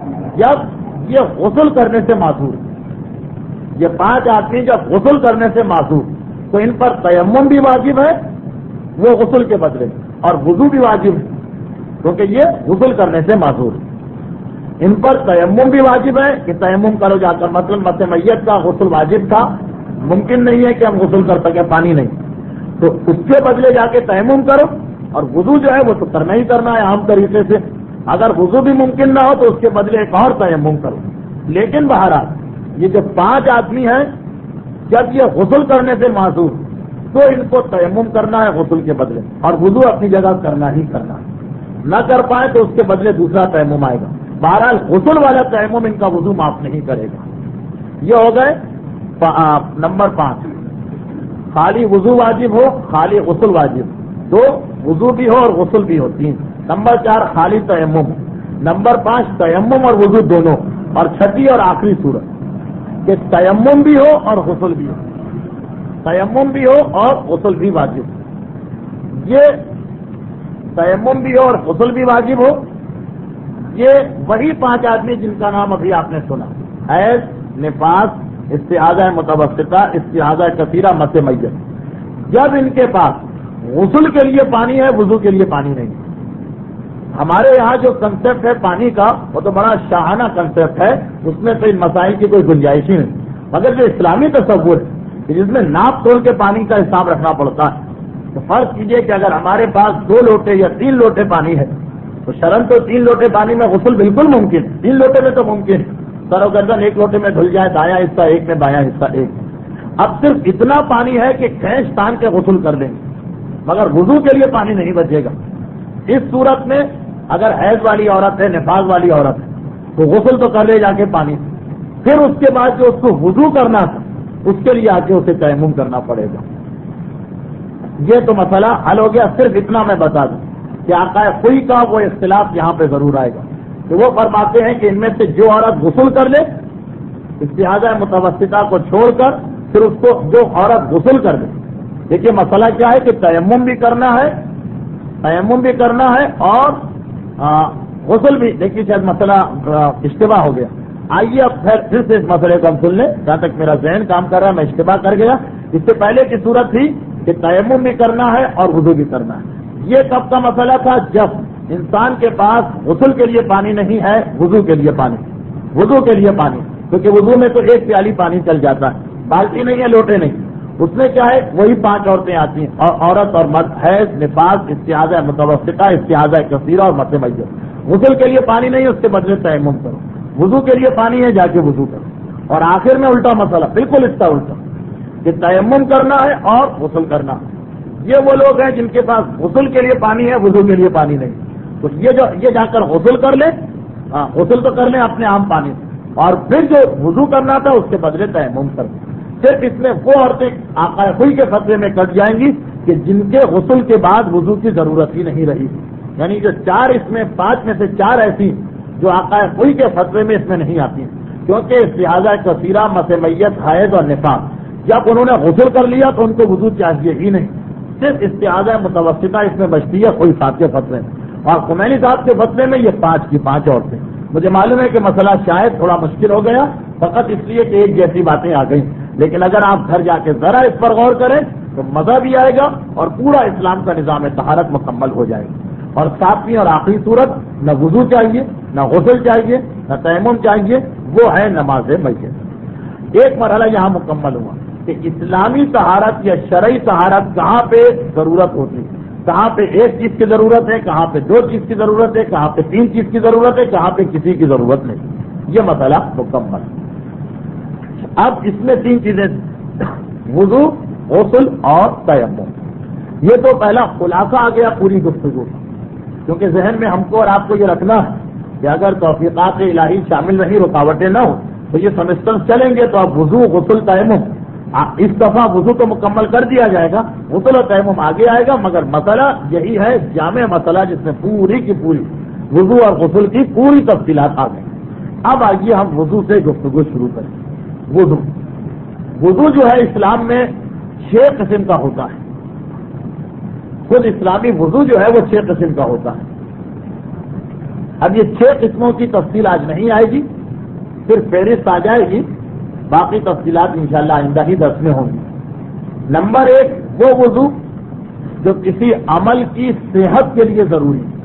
S1: جب یہ غسل کرنے سے معذور، یہ 5 آدمی جب غسل کرنے سے معذور تو ان پر تیمم بھی واجب ہے وہ غسل کے بدلے، اور وضو بھی واجب ہے کیونکہ یہ غسل کرنے سے معذور ہے۔ ان پر تیمم بھی واجب ہے کہ تیمم کرو جا کر، مثلا مس میت کا غسل واجب تھا، ممکن نہیں ہے کہ ہم غسل کر سکیں، پانی نہیں، تو اس کے بدلے جا کے تیمم کرو، اور وضو جو ہے وہ تو کرنا ہی کرنا ہے عام طریقے سے۔ اگر وضو بھی ممکن نہ ہو تو اس کے بدلے ایک اور تیمم کرو۔ لیکن بہرحال یہ جو 5 آدمی ہیں جب یہ غسل کرنے سے معذور تو ان کو تیمم کرنا ہے غسل کے بدلے، اور وضو اپنی جگہ کرنا ہی کرنا ہے، نہ کر پائے تو اس کے بدلے دوسرا تیمم آئے گا۔ بہرحال غسل والا تیمم ان کا وضو معاف نہیں کرے گا۔ یہ ہو گئے نمبر 5، خالی وضو واجب ہو، خالی غسل واجب، 2 وضو بھی ہو اور غسل بھی ہو، 3۔ نمبر 4 خالی تیمم، نمبر 5 تیمم اور وضو دونوں، اور 6 اور آخری صورت کہ تیمم بھی ہو اور غسل بھی ہو، تیمم بھی ہو اور غسل بھی واجب۔ یہ تیمم بھی ہو اور غسل بھی واجب ہو، یہ وہی 5 آدمی جن کا نام ابھی آپ نے سنا، حیض، نفاس، استحاضہ متوسطہ، استحاضہ کثیرہ، مس میت۔ جب ان کے پاس غسل کے لیے پانی ہے، وضو کے لیے پانی نہیں۔ ہمارے یہاں جو کنسیپٹ ہے پانی کا وہ تو بڑا شاہانہ کنسیپٹ ہے، اس میں تو ان مسائل کی کوئی گنجائش ہی نہیں، مگر جو اسلامی تصور ہے کہ جس میں ناپ تول کے پانی کا حساب رکھنا پڑتا ہے، تو فرض کیجئے کہ اگر ہمارے پاس 2 لوٹے یا 3 لوٹے پانی ہے تو شرن تو 3 لوٹے پانی میں غسل بالکل ممکن، 3 لوٹے میں تو ممکن، سر و گردن ایک لوٹے میں دھل جائے، دایاں حصہ ایک میں بایاں حصہ ایک۔ اب صرف اتنا پانی ہے کہ کھینچ تان کے غسل کر لیں گے، مگر وضو کے لیے پانی نہیں بچے گا۔ اس صورت میں اگر حیض والی عورت ہے، نفاس والی عورت ہے تو غسل تو کر لے جا کے پانی، پھر اس کے بعد جو اس کو وضو کرنا تھا اس کے لیے آ کے اسے تیمم کرنا پڑے گا۔ یہ تو مسئلہ حل ہو گیا۔ صرف اتنا میں بتا دوں کہ آقا خوئی کا وہ اختلاف یہاں پہ ضرور آئے گا کہ وہ فرماتے ہیں کہ ان میں سے جو عورت غسل کر لے استحاضہ متوسطہ کو چھوڑ کر، پھر اس کو جو عورت غسل کر لے، دیکھیے مسئلہ کیا ہے کہ تیمم بھی کرنا ہے، تیمم بھی کرنا ہے اور غسل بھی۔ دیکھیے شاید مسئلہ اشتباہ ہو گیا، آئیے اب پھر سے اس مسئلے کو ہم سن لیں، جہاں تک میرا ذہن کام کر رہا ہے میں اشتباہ کر گیا۔ اس سے پہلے کی صورت تھی کہ تیمم بھی کرنا ہے اور وضو بھی کرنا ہے۔ یہ کب کا مسئلہ تھا؟ جب انسان کے پاس غسل کے لیے پانی نہیں ہے، وضو کے لیے پانی، وضو کے لیے پانی، کیونکہ وضو میں تو 1 پیالی پانی چل جاتا ہے، بالٹی نہیں ہے، لوٹے نہیں، اس میں کیا ہے وہی 5 عورتیں آتی ہیں، اور عورت اور مرد، حیض، نفاس، استحاضہ متوسطہ، استحاضہ کثیرہ اور مد میت۔ غسل کے لیے پانی نہیں ہے، اس کے بدلے تیمم کرو، وضو کے لیے پانی ہے، جا کے وضو کرو، اور آخر میں الٹا مسئلہ، بالکل اس کا الٹا کہ تیمم کرنا ہے اور غسل کرنا ہے۔ یہ وہ لوگ ہیں جن کے پاس غسل کے لیے پانی ہے، وضو کے لیے پانی نہیں، تو یہ جا کر غسل کر لیں، غسل تو کر لیں اپنے عام پانی سے، اور پھر جو وضو کرنا تھا اس کے بدلے تیمم کر دیں۔ صرف اس میں وہ عورتیں آقا خوئی کے فتوے میں کٹ جائیں گی کہ جن کے غسل کے بعد وضو کی ضرورت ہی نہیں رہی، یعنی جو 4 اس میں 5 میں سے 4 ایسی جو آقا خوئی کے فتوے میں اس میں نہیں آتی ہیں، کیونکہ استحاضہ کثیرہ، مس میت، حیض اور نفاس، جب انہوں نے غسل کر لیا تو ان کو وضو چاہیے ہی نہیں، صرف استحاضہ متوسطہ اس میں بچتی ہے کوئی صاحب کے فتوے میں، اور خمینی صاحب کے فتوے میں یہ 5 کی 5 عورتیں۔ مجھے معلوم ہے کہ مسئلہ شاید تھوڑا مشکل ہو گیا فقط اس لیے کہ ایک جیسی باتیں آ گئیں، لیکن اگر آپ گھر جا کے ذرا اس پر غور کریں تو مزہ بھی آئے گا اور پورا اسلام کا نظام طہارت مکمل ہو جائے گا۔ اور 7ویں اور آخری صورت، نہ وضو چاہیے، نہ غسل چاہیے، نہ تیمم چاہیے، وہ ہے نماز میت۔ ایک مرحلہ یہاں مکمل ہوا کہ اسلامی طہارت یا شرعی طہارت کہاں پہ ضرورت ہوتی ہے، کہاں پہ ایک چیز کی ضرورت ہے، کہاں پہ 2 چیز کی ضرورت ہے، کہاں پہ 3 چیز کی ضرورت ہے، کہاں پہ کسی کی ضرورت نہیں، یہ مسئلہ مکمل۔ اب اس میں 3 چیزیں، وضو، غسل اور تیمم، یہ تو پہلا خلاصہ آ گیا پوری گفتگو، کیونکہ ذہن میں ہم کو اور آپ کو یہ رکھنا ہے کہ اگر توفیقات الہی شامل نہیں، رکاوٹیں نہ ہو تو یہ سیمسٹر چلیں گے تو اب وضو، غسل، تیمم، اس دفعہ وضو تو مکمل کر دیا جائے گا، غسل و تیمم آگے آئے گا، مگر مسئلہ یہی ہے جامع مسئلہ جس میں پوری کی پوری وضو اور غسل کی پوری تفصیلات آ گئی۔ اب آئیے ہم وضو سے گفتگو شروع کریں۔ وضو جو ہے اسلام میں 6 قسم کا ہوتا ہے، خود اسلامی وضو جو ہے وہ 6 قسم کا ہوتا ہے۔ اب یہ 6 قسموں کی تفصیل آج نہیں آئے گی، پھر فہرست آ جائے گی، باقی تفصیلات انشاءاللہ آئندہ ہی درس میں ہوں گی۔ نمبر 1 وہ وضو جو کسی عمل کی صحت کے لیے ضروری ہے۔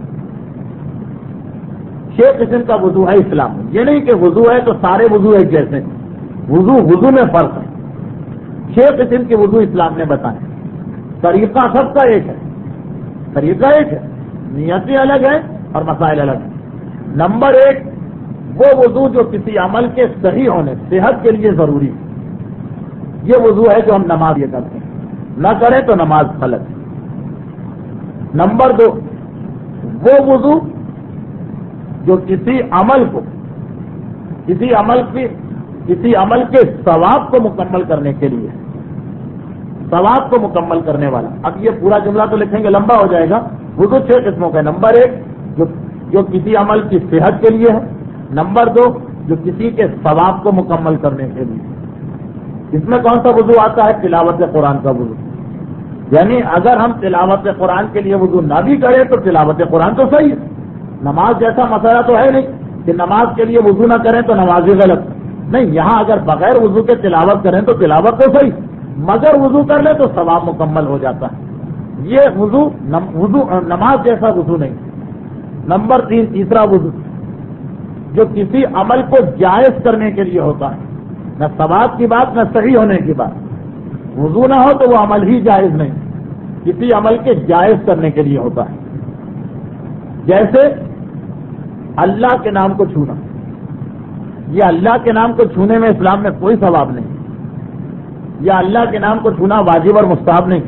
S1: 6 قسم کا وضو ہے اسلام میں، یہ نہیں کہ وضو ہے تو سارے وضو ایک جیسے ہیں، وضو میں فرق ہے۔ 6 قسم کے وضو اسلام نے بتائے، طریقہ سب کا ایک ہے، طریقہ ایک ہے، نیتیں الگ ہیں اور مسائل الگ ہیں۔ نمبر 1 وہ وضو جو کسی عمل کے صحیح ہونے، صحت کے لیے ضروری ہے، یہ وضو ہے جو ہم نماز یہ کرتے ہیں، نہ کریں تو نماز غلط ہے۔ نمبر 2 وہ وضو جو کسی عمل کے ثواب کو مکمل کرنے کے لیے، ثواب کو مکمل کرنے والا۔ اب یہ پورا جملہ تو لکھیں گے لمبا ہو جائے گا۔ وضو 6 قسموں کا، نمبر 1 جو کسی عمل کی صحت کے لیے ہے، نمبر 2 جو کسی کے ثواب کو مکمل کرنے کے لیے۔ اس میں کون سا وضو آتا ہے؟ تلاوت قرآن کا وضو، یعنی اگر ہم تلاوت قرآن کے لیے وضو نہ بھی کریں تو تلاوت قرآن تو صحیح ہے، نماز جیسا مسئلہ تو ہے نہیں کہ نماز کے لیے وضو نہ کریں تو نماز بھی غلط نہیں، یہاں اگر بغیر وضو کے تلاوت کریں تو تلاوت تو صحیح، مگر وضو کر لیں تو ثواب مکمل ہو جاتا ہے۔ یہ وضو نماز جیسا وضو نہیں۔ نمبر 3 تیسرا وضو جو کسی عمل کو جائز کرنے کے لیے ہوتا ہے، نہ ثواب کی بات نہ صحیح ہونے کی بات، وضو نہ ہو تو وہ عمل ہی جائز نہیں، کسی عمل کے جائز کرنے کے لیے ہوتا ہے۔ جیسے اللہ کے نام کو چھونا، یہ اللہ کے نام کو چھونے میں اسلام میں کوئی ثواب نہیں، یا اللہ کے نام کو چھونا واجب اور مستحب نہیں،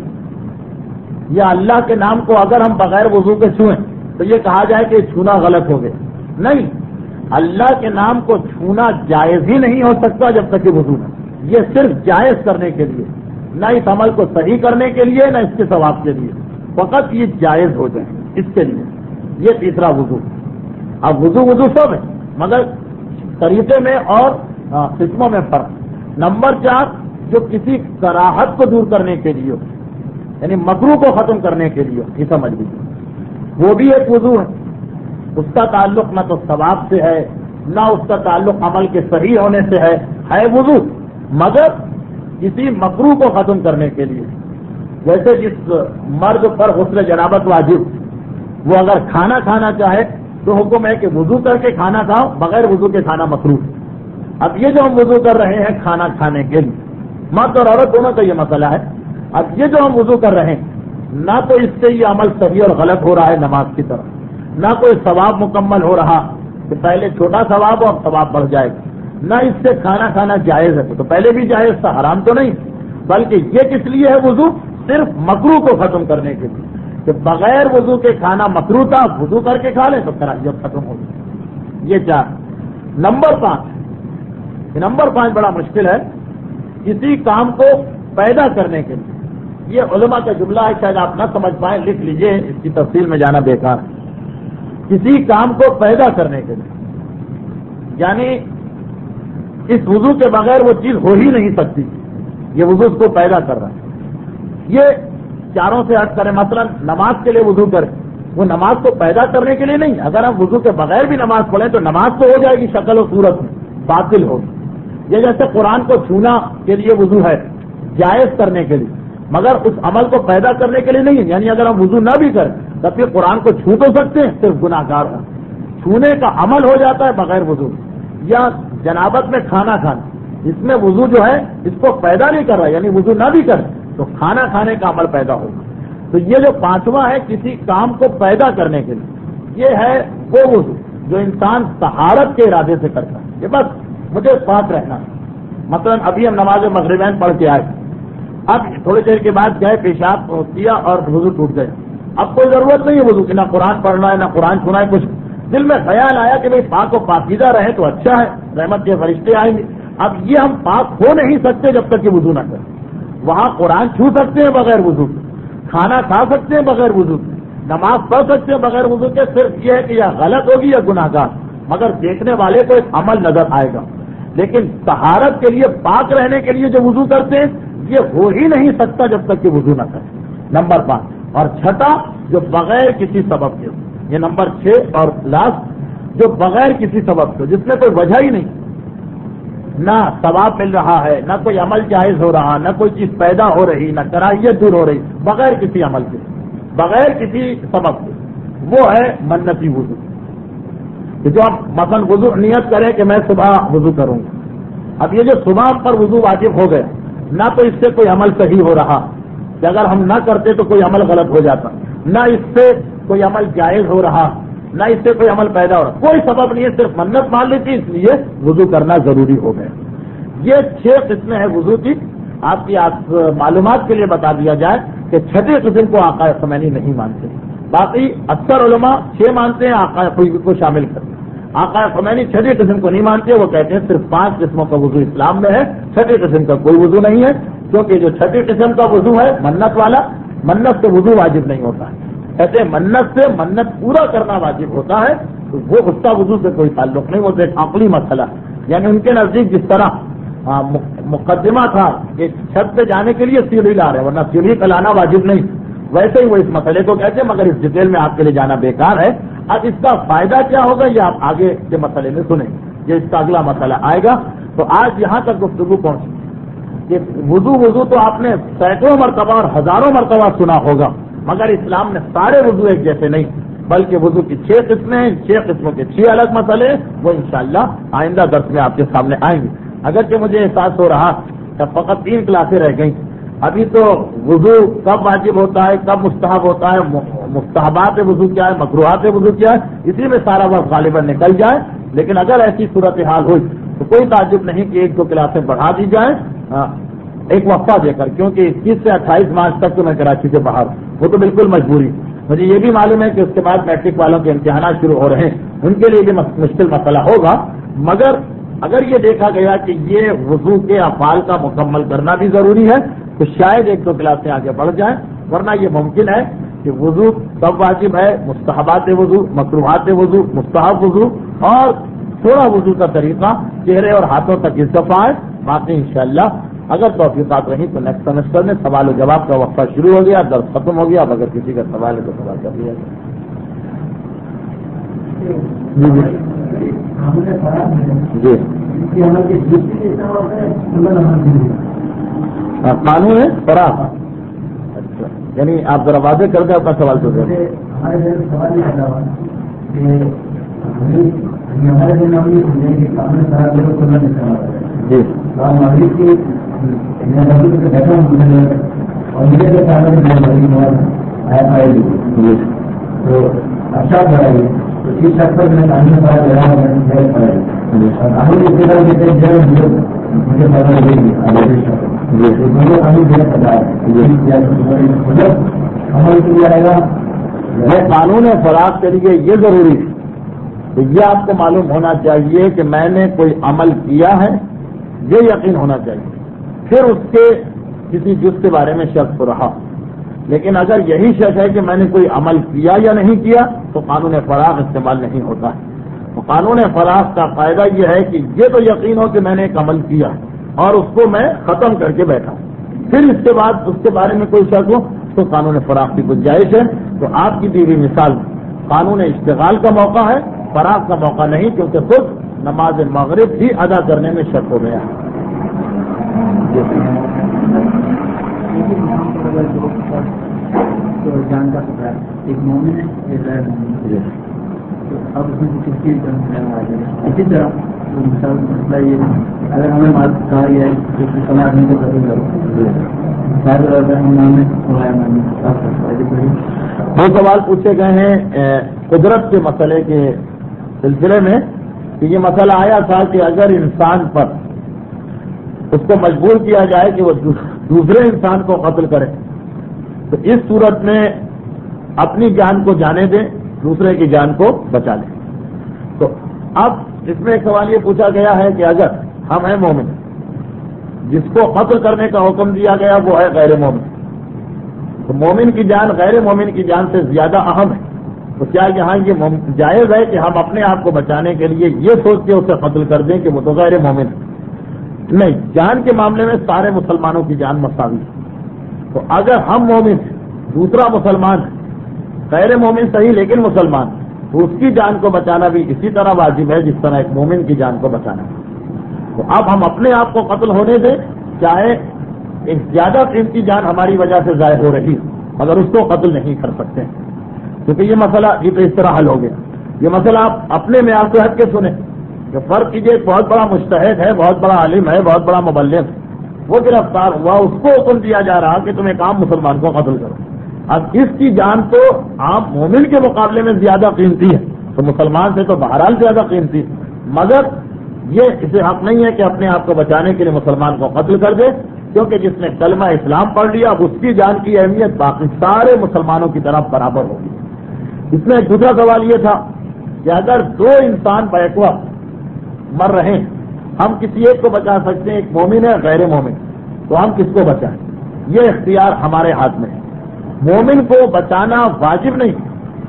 S1: یا اللہ کے نام کو اگر ہم بغیر وضو کے چھوئیں تو یہ کہا جائے کہ چھونا غلط ہو گیا، نہیں، اللہ کے نام کو چھونا جائز ہی نہیں ہو سکتا جب تک کہ وضو نہ، یہ صرف جائز کرنے کے لیے، نہ اس عمل کو صحیح کرنے کے لیے نہ اس کے ثواب کے لیے، فقط یہ جائز ہو جائے اس کے لیے، یہ تیسرا وضو۔ اب وضو سب ہے مگر طریقے میں اور قسموں میں فرق۔ نمبر 4 جو کسی کراہت کو دور کرنے کے لیے، یعنی مکروہ کو ختم کرنے کے لیے، یہ سمجھ لیجیے، وہ بھی ایک وضو ہے، اس کا تعلق نہ تو ثواب سے ہے نہ اس کا تعلق عمل کے صحیح ہونے سے ہے وضو، مگر کسی مکروہ کو ختم کرنے کے لیے۔ جیسے جس مرد پر غسل جنابت واجب، وہ اگر کھانا کھانا چاہے تو حکم ہے کہ وضو کر کے کھانا کھاؤ، بغیر وضو کے کھانا مکروہ۔ اب یہ جو ہم وضو کر رہے ہیں کھانا کھانے کے لیے، مرد اور عورت دونوں کا یہ مسئلہ ہے. اب یہ جو ہم وضو کر رہے ہیں نہ تو اس سے یہ عمل صحیح اور غلط ہو رہا ہے نماز کی طرف, نہ کوئی ثواب مکمل ہو رہا کہ پہلے چھوٹا ثواب ہو اب ثواب بڑھ جائے گا, نہ اس سے کھانا کھانا جائز ہے, تو پہلے بھی جائز تھا, حرام تو نہیں, بلکہ یہ کس لیے ہے وضو, صرف مکروہ کو ختم کرنے کے لیے, کہ بغیر وضو کے کھانا مکروہ تھا, وضو کر کے کھا لیں تو کراہیت ختم ہوگی. یہ 4. نمبر 5 بڑا مشکل ہے, کسی کام کو پیدا کرنے کے لیے. یہ علماء کا جملہ ہے, شاید آپ نہ سمجھ پائیں, لکھ لیجئے, اس کی تفصیل میں جانا بیکار ہے. کسی کام کو پیدا کرنے کے لیے, یعنی اس وضو کے بغیر وہ چیز ہو ہی نہیں سکتی, یہ وضو اس کو پیدا کر رہا ہے. یہ چاروں سے ہٹ کریں, مثلا نماز کے لیے وضو کریں, وہ نماز کو پیدا کرنے کے لیے نہیں. اگر ہم وضو کے بغیر بھی نماز پڑھیں تو نماز تو ہو جائے گی شکل و صورت میں, باطل ہوگی. یہ جیسے قرآن کو چھونا کے لیے وضو ہے, جائز کرنے کے لیے, مگر اس عمل کو پیدا کرنے کے لیے نہیں ہے. یعنی اگر ہم وضو نہ بھی کریں تب پھر قرآن کو چھو تو سکتے ہیں, صرف گناہ گار ہوں. چھونے کا عمل ہو جاتا ہے بغیر وضو. یا جنابت میں کھانا کھانا, اس میں وضو جو ہے اس کو پیدا نہیں کر رہا, یعنی وضو نہ بھی کرے تو کھانا کھانے کا عمل پیدا ہوگا. تو یہ جو 5واں ہے کسی کام کو پیدا کرنے کے لیے, یہ ہے وہ وضو جو انسان طہارت کے ارادے سے کرتا ہے. یہ بس مجھے پاک رہنا ہے. مثلا ابھی ہم نماز مغربین پڑھ کے آئے, اب تھوڑی دیر کے بعد گئے, پیشاب کیا اور وضو ٹوٹ گئے. اب کوئی ضرورت نہیں ہے وضو کی, نہ قرآن پڑھنا ہے نہ قرآن سنا ہے, کچھ دل میں خیال آیا کہ بھئی پاک و پاکیزہ رہے تو اچھا ہے, رحمت کے فرشتے آئیں گے. اب یہ ہم پاک ہو نہیں سکتے جب تک کہ وضو نہ کریں. وہاں قرآن چھو سکتے ہیں بغیر وضو کے, کھانا کھا سکتے ہیں بغیر وضو کے, نماز پڑھ سکتے ہیں بغیر وضو کے. صرف یہ ہے کہ یا غلط ہوگی یا گناہ گار, مگر دیکھنے والے کو ایک عمل نظر آئے گا. لیکن طہارت کے لیے, پاک رہنے کے لیے جو وضو کرتے ہیں یہ ہو ہی نہیں سکتا جب تک کہ وضو نہ کریں. نمبر 5. اور 6 جو بغیر کسی سبب کے, یہ نمبر 6 اور لاسٹ, جو بغیر کسی سبب کے, جس میں کوئی وجہ ہی نہیں, نہ ثواب مل رہا ہے, نہ کوئی عمل جائز ہو رہا, نہ کوئی چیز پیدا ہو رہی, نہ کراہیت دور ہو رہی, بغیر کسی عمل کے, بغیر کسی سبب کے, وہ ہے منتی وضو. کہ جو آپ مثلا وضو نیت کریں کہ میں صبح وضو کروں گا. اب یہ جو صبح پر وضو واجب ہو گیا, نہ تو اس سے کوئی عمل صحیح ہو رہا, کہ اگر ہم نہ کرتے تو کوئی عمل غلط ہو جاتا, نہ اس سے کوئی عمل جائز ہو رہا, نہ اس سے کوئی عمل پیدا ہو رہا, کوئی سبب نہیں ہے, صرف منت مان لی تھی اس لیے وضو کرنا ضروری ہو گیا. یہ 6 قسمیں ہیں وضو کی. آپ کی معلومات کے لیے بتا دیا جائے کہ 6 قسم کو آقا خمینی نہیں مانتے, باقی اکثر علماء 6 مانتے ہیں, آقا کو شامل کرتے ہیں. آقا خمینی 6 قسم کو نہیں مانتے, وہ کہتے ہیں صرف 5 قسموں کا وضو اسلام میں ہے, 6 قسم کا کوئی وضو نہیں ہے. کیونکہ جو 6 قسم کا وضو ہے منت والا, منت سے وضو واجب نہیں ہوتا ہے. کہتے ہیں منت سے منت پورا کرنا واجب ہوتا ہے, تو وہ اس کا وضو سے کوئی تعلق نہیں, وہ ایک عقلی مسئلہ ہے. یعنی ان کے نزدیک جس طرح مقدمہ تھا کہ چھت پہ جانے کے لیے سیڑھی لا رہے, ورنہ سیڑھی پہ لانا واجب نہیں, ویسے ہی وہ اس مسئلے کو کہتے ہیں, مگر اس ڈیٹیل میں آپ کے لیے جانا بیکار ہے. اب اس کا فائدہ کیا ہوگا یہ آپ آگے کے مسئلے میں سنیں, یہ اس کا اگلا مسئلہ آئے گا. تو آج یہاں تک گفتگو پہنچی کہ وضو تو آپ نے سینکڑوں مرتبہ اور ہزاروں مرتبہ سنا ہوگا, مگر اسلام نے سارے وضو ایک جیسے نہیں, بلکہ وضو کی 6 قسمیں ہیں, 6 قسموں کے 6 الگ مسئلے, وہ انشاءاللہ آئندہ درس میں آپ کے سامنے آئیں گے. اگرچہ مجھے احساس ہو رہا کہ فقط 3 کلاسیں رہ گئیں, ابھی تو وضو کب واجب ہوتا ہے, کب مستحب ہوتا ہے, مستحبات وضو کیا ہے, مکروہات وضو کیا ہے, اسی میں سارا وقت غالباً نکل جائے. لیکن اگر ایسی صورتحال ہوئی تو کوئی تعجب نہیں کہ 1-2 کلاسیں بڑھا دی جائیں, ایک وقفہ دے کر, کیونکہ 21 سے 28 مارچ تک تو میں کراچی سے باہر, وہ تو بالکل مجبوری. مجھے یہ بھی معلوم ہے کہ اس کے بعد میٹرک والوں کے امتحانات شروع ہو رہے ہیں, ان کے لیے بھی مشکل مسئلہ ہوگا. مگر اگر یہ دیکھا گیا کہ یہ وضو کے افعال کا مکمل کرنا بھی ضروری ہے تو شاید 1-2 کلاسیں آگے بڑھ جائیں, ورنہ یہ ممکن ہے کہ وضو کب واجب ہے, مستحبات وضو, مکروہات وضو, مستحب وضو, اور تھوڑا وضو کا طریقہ چہرے اور ہاتھوں تک اس دفعہ ہے. باقی انشاءاللہ اگر توفیقات رہی تو نیکسٹ سیمسٹر میں سوال و جواب کا وقفہ شروع ہو گیا, درس ختم ہو گیا. اب اگر کسی کا سوال ہے تو سوال کر لیا قانون ہے فراغ. اچھا, یعنی آپ ذرا واضح کر دیں اپنا سوال تو جی
S2: تو اچھا بڑھائیے تو اس شخص پر میں تعلیم پڑھا مجھے پتا عمل کیا جائے گا.
S1: میں قانون فراغ کے لیے یہ ضروری ہے کہ یہ آپ کو معلوم ہونا چاہیے کہ میں نے کوئی عمل کیا ہے، یہ یقین ہونا چاہیے، پھر اس کے کسی جز کے بارے میں شک ہو رہا. لیکن اگر یہی شک ہے کہ میں نے کوئی عمل کیا یا نہیں کیا تو قانون فراغ استعمال نہیں ہوتا ہے. تو قانون فراغ کا فائدہ یہ ہے کہ یہ تو یقین ہو کہ میں نے ایک عمل کیا اور اس کو میں ختم کر کے بیٹھا ہوں، پھر اس کے بعد اس کے بارے میں کوئی شک ہو تو قانون فراغ کی گنجائش ہے. تو آپ کی دی ہوئی مثال قانون اشتغال کا موقع ہے، فراغ کا موقع نہیں، کیونکہ خود نماز مغرب بھی ادا کرنے میں شک ہو گیا.
S2: جان کا خطرہ ہے، ایک مومن ہے ایک غیر مومن ہے. اب اس میں کس چیز کا مسئلہ آ جائے گا. اسی طرح مسئلہ یہ ہے اگر ہمیں بات کہا گیا ہے جس میں سمے آدمی کو قتل کرو.
S1: دو سوال پوچھے گئے ہیں قدرت کے مسئلے کے سلسلے میں کہ یہ مسئلہ آیا تھا کہ اگر انسان پر اس کو مجبور کیا جائے کہ وہ دوسرے انسان کو قتل کرے تو اس صورت میں اپنی جان کو جانے دیں، دوسرے کی جان کو بچا لیں. تو اب اس میں ایک سوال یہ پوچھا گیا ہے کہ اگر ہم ہیں مومن، جس کو قتل کرنے کا حکم دیا گیا وہ ہے غیر مومن، تو مومن کی جان غیر مومن کی جان سے زیادہ اہم ہے. تو کیا یہاں یہ جائز ہے کہ ہم اپنے آپ کو بچانے کے لیے یہ سوچ کے اسے قتل کر دیں کہ وہ تو غیر مومن ہے؟ نہیں، جان کے معاملے میں سارے مسلمانوں کی جان مساوی ہے. تو اگر ہم مومن ہیں، دوسرا مسلمان ہے، غیر مومن صحیح لیکن مسلمان، تو اس کی جان کو بچانا بھی اسی طرح واجب ہے جس طرح ایک مومن کی جان کو بچانا ہے. تو اب ہم اپنے آپ کو قتل ہونے دیں، چاہے ایک زیادہ قیمتی جان ہماری وجہ سے ضائع ہو رہی مگر اس کو قتل نہیں کر سکتے، کیونکہ یہ مسئلہ یہ تو اس طرح حل ہو گیا. یہ مسئلہ آپ اپنے میں آپ سے ہٹ کے سنیں کہ فرق کیجیے، ایک بہت بڑا مجتہد ہے، بہت بڑا عالم ہے، بہت بڑا مبلغ ہے، وہ گرفتار ہوا، اس کو حکم دیا جا رہا کہ تم ایک عام مسلمان کو قتل کرو. اب اس کی جان تو عام مومن کے مقابلے میں زیادہ قیمتی ہے، تو مسلمان سے تو بہرحال زیادہ قیمتی ہے، مگر یہ اسے حق نہیں ہے کہ اپنے آپ کو بچانے کے لیے مسلمان کو قتل کر دے، کیونکہ جس نے کلمہ اسلام پڑھ لیا اب اس کی جان کی اہمیت باقی سارے مسلمانوں کی طرف برابر ہوگی. اس میں ایک دوسرا سوال یہ تھا کہ اگر دو انسان بیک وقت مر رہے ہیں، ہم کسی ایک کو بچا سکتے ہیں، ایک مومن ہے غیر مومن، تو ہم کس کو بچائیں؟ یہ اختیار ہمارے ہاتھ میں ہے. مومن کو بچانا واجب نہیں،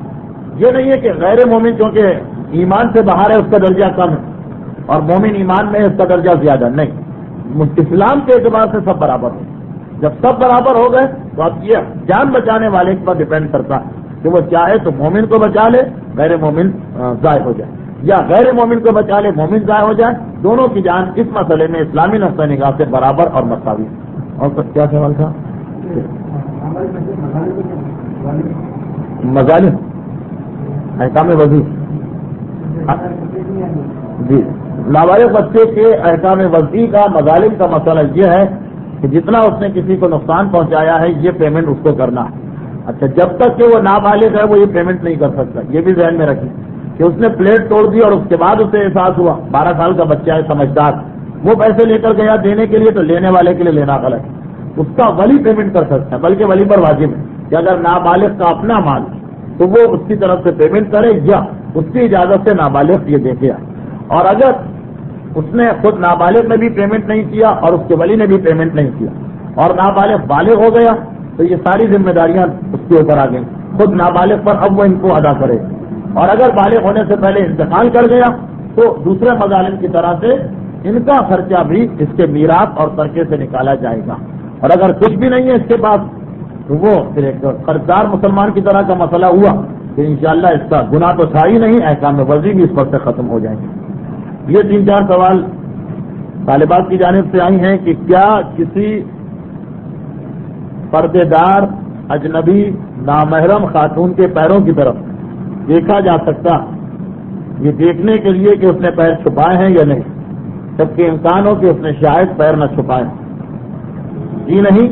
S1: یہ نہیں ہے کہ غیر مومن کیونکہ ایمان سے باہر ہے اس کا درجہ کم ہے اور مومن ایمان میں ہے اس کا درجہ زیادہ، نہیں، اسلام کے اعتبار سے سب برابر ہو. جب سب برابر ہو گئے تو اب یہ جان بچانے والے پر ڈپینڈ کرتا ہے کہ وہ چاہے تو مومن کو بچا لے، غیر مومن ضائع ہو جائے، یا غیر مومن کو بچا لے، مومن ضائع ہو جائے. دونوں کی جان اس مسئلے میں اسلامی نقطہ نگاہ سے برابر اور مساوی. اور کیا سوال تھا؟ مظالم احکام وضو. جی، نابالغ بچے کے احکام وضعی کا مظالم کا مسئلہ یہ ہے کہ جتنا اس نے کسی کو نقصان پہنچایا ہے یہ پیمنٹ اس کو کرنا ہے. اچھا، جب تک کہ وہ نابالغ ہے وہ یہ پیمنٹ نہیں کر سکتا. یہ بھی ذہن میں رکھیں کہ اس نے پلیٹ توڑ دی اور اس کے بعد اسے احساس ہوا، 12 سال کا بچہ ہے سمجھدار، وہ پیسے لے کر گیا دینے کے لیے، تو لینے والے کے لیے لینا غلط ہے. اس کا ولی پیمنٹ کر سکتا ہے، بلکہ ولی پر واجب ہے کہ اگر نابالغ کا اپنا مال تو وہ اس کی طرف سے پیمنٹ کرے یا اس کی اجازت سے نابالغ یہ دے کے آئے. اور اگر اس نے خود نابالغ نے بھی پیمنٹ نہیں کیا اور اس کے ولی نے بھی پیمنٹ نہیں کیا اور نابالغ بالغ ہو گیا تو یہ ساری ذمہ داریاں اس کے اوپر آ گئیں، خود نابالغ پر اب وہ ان کو ادا کرے. اور اگر بالغ ہونے سے پہلے انتقال کر گیا تو دوسرے مظالم کی طرح سے ان کا خرچہ بھی اس کے میراث اور ترکے سے نکالا جائے گا. اور اگر کچھ بھی نہیں ہے اس کے پاس تو وہ پھر ایک قرضدار مسلمان کی طرح کا مسئلہ ہوا کہ انشاءاللہ اس کا گناہ تو تھا ہی نہیں، احکام ورزی بھی اس پر سے ختم ہو جائیں گے. یہ 3-4 سوال طالبات کی جانب سے آئی ہیں کہ کیا کسی پردے دار اجنبی نامحرم خاتون کے پیروں کی طرف دیکھا جا سکتا، یہ دیکھنے کے لیے کہ اس نے پیر چھپائے ہیں یا نہیں؟ جبکہ امکان ہو کہ اس نے شاید پیر نہ چھپائے. جی نہیں،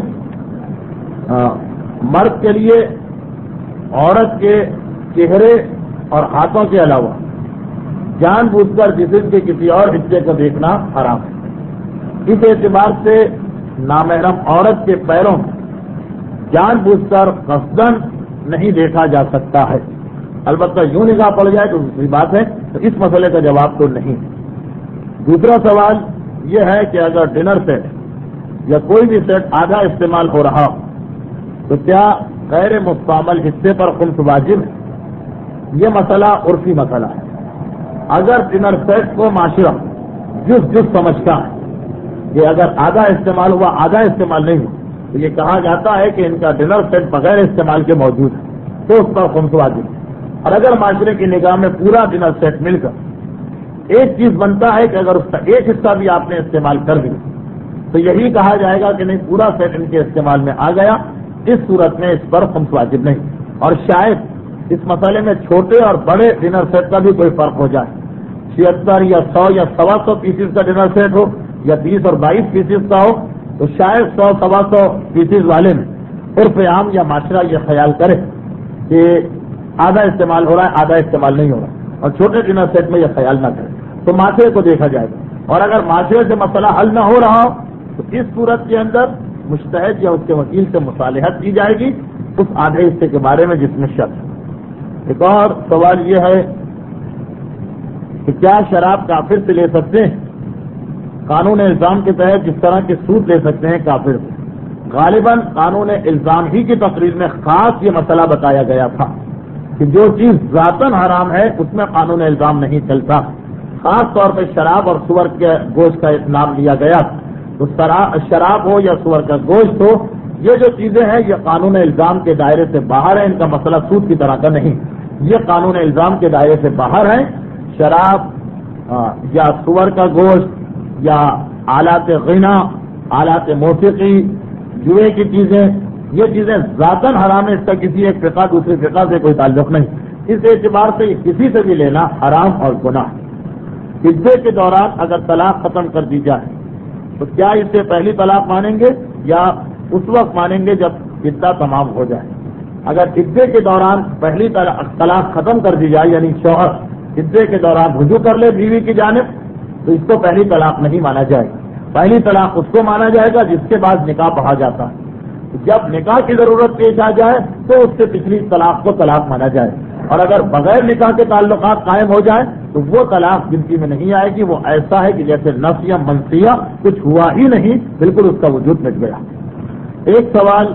S1: مرد کے لیے عورت کے چہرے اور ہاتھوں کے علاوہ جان بوجھ کر جسم کے کسی اور حصے کو دیکھنا حرام ہے. اس اعتبار سے نامحرم عورت کے پیروں جان بوجھ کر قصدن نہیں دیکھا جا سکتا ہے. البتہ یوں نگاہ پڑ جائے تو دوسری بات ہے، تو اس مسئلے کا جواب تو نہیں. دوسرا سوال یہ ہے کہ اگر ڈنر سیٹ یا کوئی بھی سیٹ آدھا استعمال ہو رہا تو کیا غیر مستعمل حصے پر خمس واجب ہے؟ یہ مسئلہ عرفی مسئلہ ہے. اگر ڈنر سیٹ کو معاشرہ جس سمجھتا ہے کہ اگر آدھا استعمال ہوا آدھا استعمال نہیں ہوا تو یہ کہا جاتا ہے کہ ان کا ڈنر سیٹ بغیر استعمال کے موجود ہے، تو اس پر خمس واجب ہے. اور اگر معاشرے کی نگاہ میں پورا ڈنر سیٹ مل کر ایک چیز بنتا ہے کہ اگر اس کا ایک حصہ بھی آپ نے استعمال کر دیا تو یہی کہا جائے گا کہ نہیں، پورا سیٹ ان کے استعمال میں آ گیا. اس صورت میں اس پر خمس واجب نہیں. اور شاید اس مسئلے میں چھوٹے اور بڑے ڈنر سیٹ کا بھی کوئی فرق ہو جائے، 76 یا 100 یا 125 پیسز کا ڈنر سیٹ ہو یا 20 اور 22 پیسز کا ہو، تو شاید 100-125 پیسز والے میں عرف عام یا معاشرہ یہ خیال کرے کہ آدھا استعمال ہو رہا ہے آدھا استعمال نہیں ہو رہا، اور چھوٹے ڈنر سیٹ میں یہ خیال نہ کرے، تو معاشرے کو دیکھا جائے گا. اور اگر معاشرے سے مسئلہ حل نہ ہو رہا ہو تو اس صورت کے اندر مجتہد یا اس کے وکیل سے مصالحت کی جائے گی اس آدھے حصے کے بارے میں جس میں شک ہے. ایک اور سوال یہ ہے کہ کیا شراب کافر سے لے سکتے ہیں؟ قانون الزام کے تحت جس طرح کے سود لے سکتے ہیں کافر سے. غالباً قانون الزام ہی کی تقریر میں خاص یہ مسئلہ بتایا گیا تھا کہ جو چیز ذاتاً حرام ہے اس میں قانون الزام نہیں چلتا. خاص طور پہ شراب اور سور کے گوشت کا نام لیا گیا. تو شراب ہو یا سور کا گوشت ہو، یہ جو چیزیں ہیں یہ قانون الزام کے دائرے سے باہر ہیں. ان کا مسئلہ سود کی طرح کا نہیں، یہ قانون الزام کے دائرے سے باہر ہیں. شراب یا سور کا گوشت یا آلات غنا، آلات موسیقی، جوئے کی چیزیں، یہ چیزیں ذاتاً حرام ہے. اس کا کسی ایک فقہ دوسری فقہ سے کوئی تعلق نہیں. اس اعتبار سے کسی سے بھی لینا حرام اور گناہ. عدے کے دوران اگر طلاق ختم کر دی جائے تو کیا اسے پہلی طلاق مانیں گے یا اس وقت مانیں گے جب عدہ تمام ہو جائے؟ اگر عدے کے دوران پہلی طلاق ختم کر دی جائے یعنی شوہر عدے کے دوران رجوع کر لے بیوی کی جانب تو اس کو پہلی طلاق نہیں مانا جائے گا. پہلی طلاق اس کو مانا جائے گا جس کے بعد نکاح پڑھا جاتا ہے. جب نکاح کی ضرورت پیش آ جائے تو اس سے پچھلی طلاق کو طلاق مانا جائے. اور اگر بغیر نکاح کے تعلقات قائم ہو جائیں تو وہ طلاق گنتی میں نہیں آئے گی. وہ ایسا ہے کہ جیسے نفس یا منسیہ کچھ ہوا ہی نہیں، بالکل اس کا وجود مٹ گیا. ایک سوال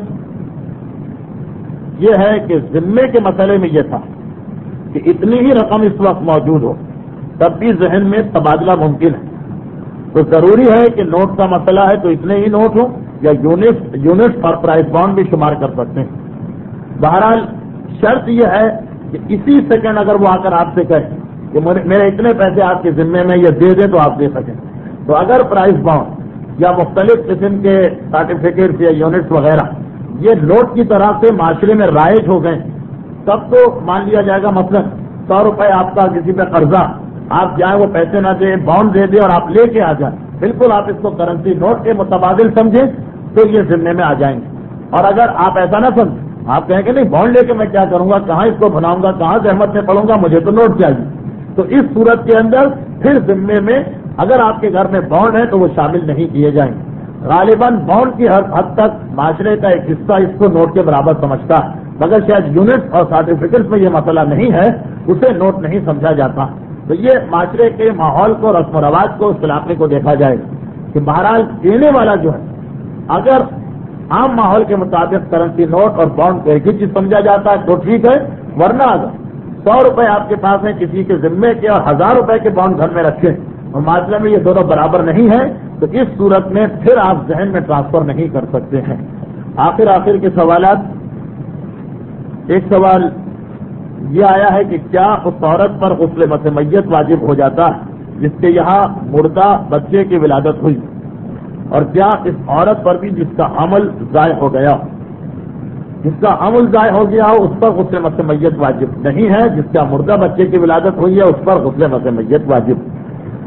S1: یہ ہے کہ ذمے کے مسئلے میں یہ تھا کہ اتنی ہی رقم اس وقت موجود ہو تب بھی ذہن میں تبادلہ ممکن ہے، تو ضروری ہے کہ نوٹ کا مسئلہ ہے تو اتنے ہی نوٹ ہوں یا یونٹ اور پرائز بانڈ بھی شمار کر سکتے ہیں. بہرحال شرط یہ ہے کہ اسی سیکنڈ اگر وہ آ کر آپ سے کہے کہ میرے اتنے پیسے آپ کے ذمے میں یہ دے دیں تو آپ دے سکیں. تو اگر پرائز بانڈ یا مختلف قسم کے سرٹیفکیٹ یا یونٹس وغیرہ یہ نوٹ کی طرح سے معاشرے میں رائج ہو گئے تب تو مان لیا جائے گا. مثلا 100 روپے آپ کا کسی پہ قرضہ، آپ جائیں وہ پیسے نہ دیں، بانڈ دے دیں اور آپ لے کے آ جائیں، بالکل آپ اس کو کرنسی نوٹ کے متبادل سمجھیں تو یہ ذمے میں آ جائیں گے. اور اگر آپ ایسا نہ سمجھیں، آپ کہیں کہ نہیں بانڈ لے کے میں کیا کروں گا، کہاں اس کو بناؤں گا، کہاں زحمت میں پڑوں گا، مجھے تو نوٹ چاہیے، تو اس صورت کے اندر پھر ذمے میں اگر آپ کے گھر میں بانڈ ہے تو وہ شامل نہیں کیے جائیں گے. غالباً بانڈ کی ہر حد تک معاشرے کا ایک حصہ اس کو نوٹ کے برابر سمجھتا ہے، مگر شاید یونٹ اور سرٹیفکیٹ میں یہ مسئلہ نہیں ہے، اسے نوٹ نہیں سمجھا جاتا. تو یہ معاشرے کے ماحول کو، رسم و رواج کو، اس علاقے کو دیکھا جائے گا کہ بہرحال دینے والا جو ہے اگر عام ماحول کے مطابق کرنسی نوٹ اور بانڈ کو ایک ہی چیز سمجھا جاتا ہے تو ٹھیک ہے، ورنہ اگر 100 روپے آپ کے پاس ہیں کسی کے ذمے کے اور 1000 روپے کے بانڈ گھر میں رکھیں اور معاشرے میں یہ دونوں برابر نہیں ہیں تو اس صورت میں پھر آپ ذہن میں ٹرانسفر نہیں کر سکتے ہیں. آخر کے سوالات. ایک سوال یہ آیا ہے کہ کیا اس عورت پر غسل مس میت واجب ہو جاتا ہے جس کے یہاں مردہ بچے کی ولادت ہوئی، اور کیا اس عورت پر بھی جس کا حمل ضائع ہو گیا، جس کا حمل ضائع ہو گیا ہو اس پر غسل مس میت واجب نہیں ہے، جس کا مردہ بچے کی ولادت ہوئی ہے اس پر غسل مس میت واجب.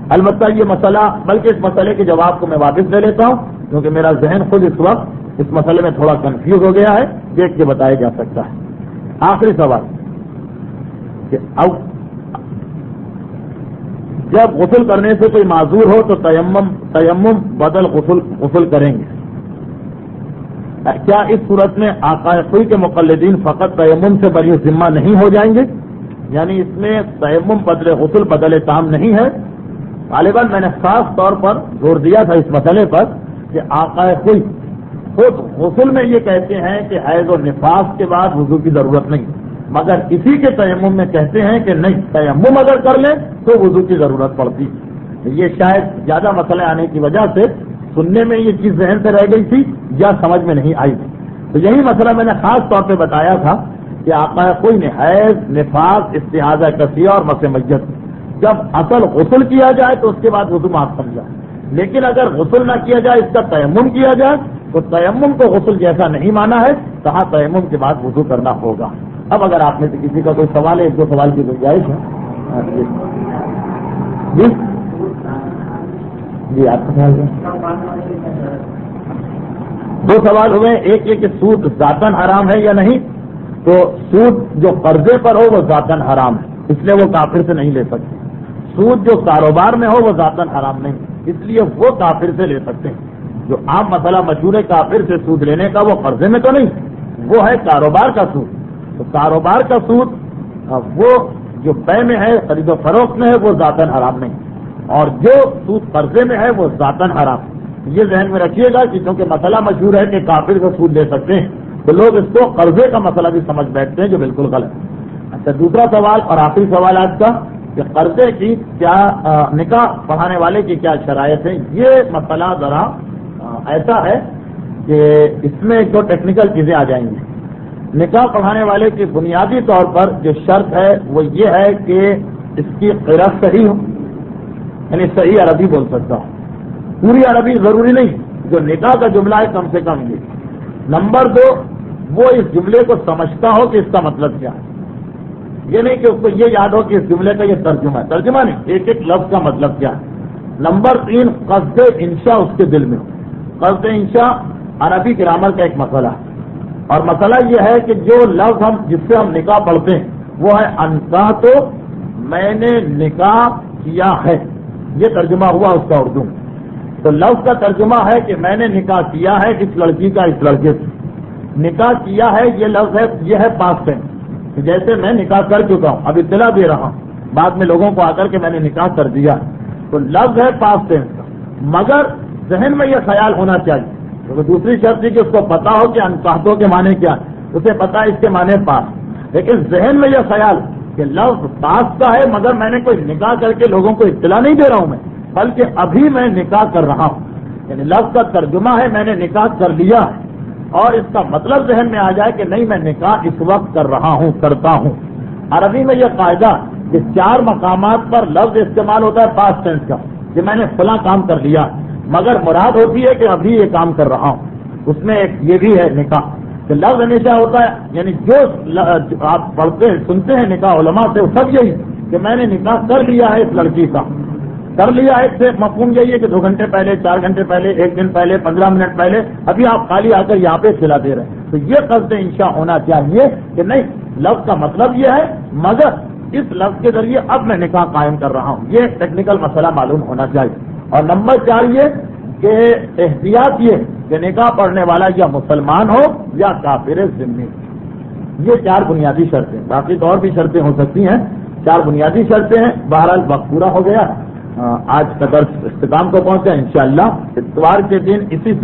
S1: البتہ یہ مسئلہ، بلکہ اس مسئلے کے جواب کو میں واپس لے لیتا ہوں کیونکہ میرا ذہن خود اس وقت اس مسئلے میں تھوڑا کنفیوز ہو گیا ہے، دیکھ کے بتایا جا سکتا ہے۔ آخری سوال کہ اب جب غسل کرنے سے کوئی معذور ہو تو تیمم بدل غسل کریں گے، کیا اس صورت میں آقائے خوئی کے مقلدین فقط تیمم سے بری ذمہ نہیں ہو جائیں گے؟ یعنی اس میں تیمم بدل غسل بدل تام نہیں ہے؟ غالباً میں نے خاص طور پر زور دیا تھا اس مسئلے پر کہ آقائے خوئی خود غسل میں یہ کہتے ہیں کہ حیض و نفاس کے بعد وضو کی ضرورت نہیں، مگر اسی کے تیمم میں کہتے ہیں کہ نہیں، تیمم اگر کر لیں تو وضو کی ضرورت پڑتی۔ یہ شاید زیادہ مسئلے آنے کی وجہ سے سننے میں یہ چیز ذہن سے رہ گئی تھی یا سمجھ میں نہیں آئی تھی، تو یہی مسئلہ میں نے خاص طور پہ بتایا تھا کہ آقا کوئی نے حیض، نفاس، استحاضہ کثیہ اور مس میت جب اصل غسل کیا جائے تو اس کے بعد وضو معاف سمجھا، لیکن اگر غسل نہ کیا جائے، اس کا تیمم کیا جائے تو تیمم کو غسل جیسا نہیں مانا ہے، کہاں تیمم کے بعد وضو کرنا ہوگا۔ اب اگر آپ میں سے کسی کا کوئی سوال ہے، ایک دو سوال کی گنجائش ہے؟ جی آپ کا سوال ہے؟ دو سوال ہوئے، ایک یہ کہ سود ذاتاً حرام ہے یا نہیں، تو سود جو قرضے پر ہو وہ ذاتاً حرام ہے، اس لیے وہ کافر سے نہیں لے سکتے۔ سود جو کاروبار میں ہو وہ ذاتاً حرام نہیں، اس لیے وہ کافر سے لے سکتے ہیں۔ جو عام مسئلہ مشہور ہے کافر سے سود لینے کا، وہ قرضے میں تو نہیں، وہ ہے کاروبار کا سود۔ تو کاروبار کا سود وہ جو بے میں ہے، خرید و فروخت میں ہے، وہ ذاتاً حرام نہیں، اور جو سود قرضے میں ہے وہ ذاتاً حرام۔ یہ ذہن میں رکھیے گا کہ کیونکہ مسئلہ مشہور ہے کہ کافر سے سود لے سکتے ہیں، تو لوگ اس کو قرضے کا مسئلہ بھی سمجھ بیٹھتے ہیں، جو بالکل غلط ہے۔ اچھا، دوسرا سوال اور آخری سوال آج کا کہ قرضے کی کیا نکاح پڑھانے والے کی کیا شرائط ہیں؟ یہ مسئلہ ذرا ایسا ہے کہ اس میں جو ٹیکنیکل چیزیں آ جائیں گی۔ نکاح پڑھانے والے کی بنیادی طور پر جو شرط ہے وہ یہ ہے کہ اس کی قرأت صحیح ہو، یعنی صحیح عربی بول سکتا ہوں، پوری عربی ضروری نہیں، جو نکاح کا جملہ ہے کم سے کم یہ۔ نمبر دو، وہ اس جملے کو سمجھتا ہو کہ اس کا مطلب کیا ہے، یہ نہیں کہ اس کو یہ یاد ہو کہ اس جملے کا یہ ترجمہ ہے، ترجمہ نہیں، ایک ایک لفظ کا مطلب کیا ہے۔ نمبر تین، قصد انشاء اس کے دل میں ہو۔ قصد انشاء عربی گرامر کا ایک مسئلہ ہے، اور مسئلہ یہ ہے کہ جو لفظ جس سے ہم نکاح پڑھتے ہیں وہ ہے انکاح، تو میں نے نکاح کیا ہے، یہ ترجمہ ہوا اس کا اردو میں۔ تو لفظ کا ترجمہ ہے کہ میں نے نکاح کیا ہے اس لڑکی کا اس لڑکے سے۔ نکاح کیا ہے یہ لفظ ہے، یہ ہے پاسٹ ٹینس، جیسے میں نکاح کر چکا ہوں، اب اطلاع دے رہا ہوں بعد میں لوگوں کو آ کر کے میں نے نکاح کر دیا، تو لفظ ہے پاسٹ ٹینس کا، مگر ذہن میں یہ خیال ہونا چاہیے، کیونکہ دوسری شرط تھی کہ اس کو پتا ہو کہ انکاحتوں کے معنی کیا ہے، اسے پتا ہے اس کے معنی پاس، لیکن ذہن میں یہ خیال کہ لفظ پاس کا ہے مگر میں نے کوئی نکاح کر کے لوگوں کو اطلاع نہیں دے رہا ہوں میں، بلکہ ابھی میں نکاح کر رہا ہوں، یعنی لفظ کا ترجمہ ہے میں نے نکاح کر لیا ہے، اور اس کا مطلب ذہن میں آ جائے کہ نہیں میں نکاح اس وقت کر رہا ہوں، کرتا ہوں۔ عربی میں یہ قاعدہ کہ 4 مقامات پر لفظ استعمال ہوتا ہے پاسٹ ٹینس کا، کہ میں نے فلاں کام کر لیا، مگر مراد ہوتی ہے کہ ابھی یہ کام کر رہا ہوں، اس میں ایک یہ بھی ہے نکاح کہ لفظ ہمیشہ ہوتا ہے، یعنی جو آپ پڑھتے ہیں سنتے ہیں نکاح علماء سے سب یہی کہ میں نے نکاح کر لیا ہے اس لڑکی کا، کر لیا ہے، سے مفہوم یہی ہے کہ 2 گھنٹے پہلے، 4 گھنٹے پہلے، 1 دن پہلے، 15 منٹ پہلے، ابھی آپ خالی آ کر یہاں پہ کھلا دے رہے ہیں، تو یہ قصد انشاء ہونا چاہیے کہ نہیں لفظ کا مطلب یہ ہے مگر اس لفظ کے ذریعے اب میں نکاح قائم کر رہا ہوں، یہ ٹیکنیکل مسئلہ معلوم ہونا چاہیے۔ اور نمبر 4 یہ کہ احتیاط یہ کہ نکاح پڑھنے والا یا مسلمان ہو یا کافر ذمہ، یہ 4 بنیادی شرطیں، باقی تو اور بھی شرطیں ہو سکتی ہیں، 4 بنیادی شرطیں ہیں۔ بہرحال وقت پورا ہو گیا، آج کا درس اختتام کو پہنچا، انشاءاللہ اتوار کے دن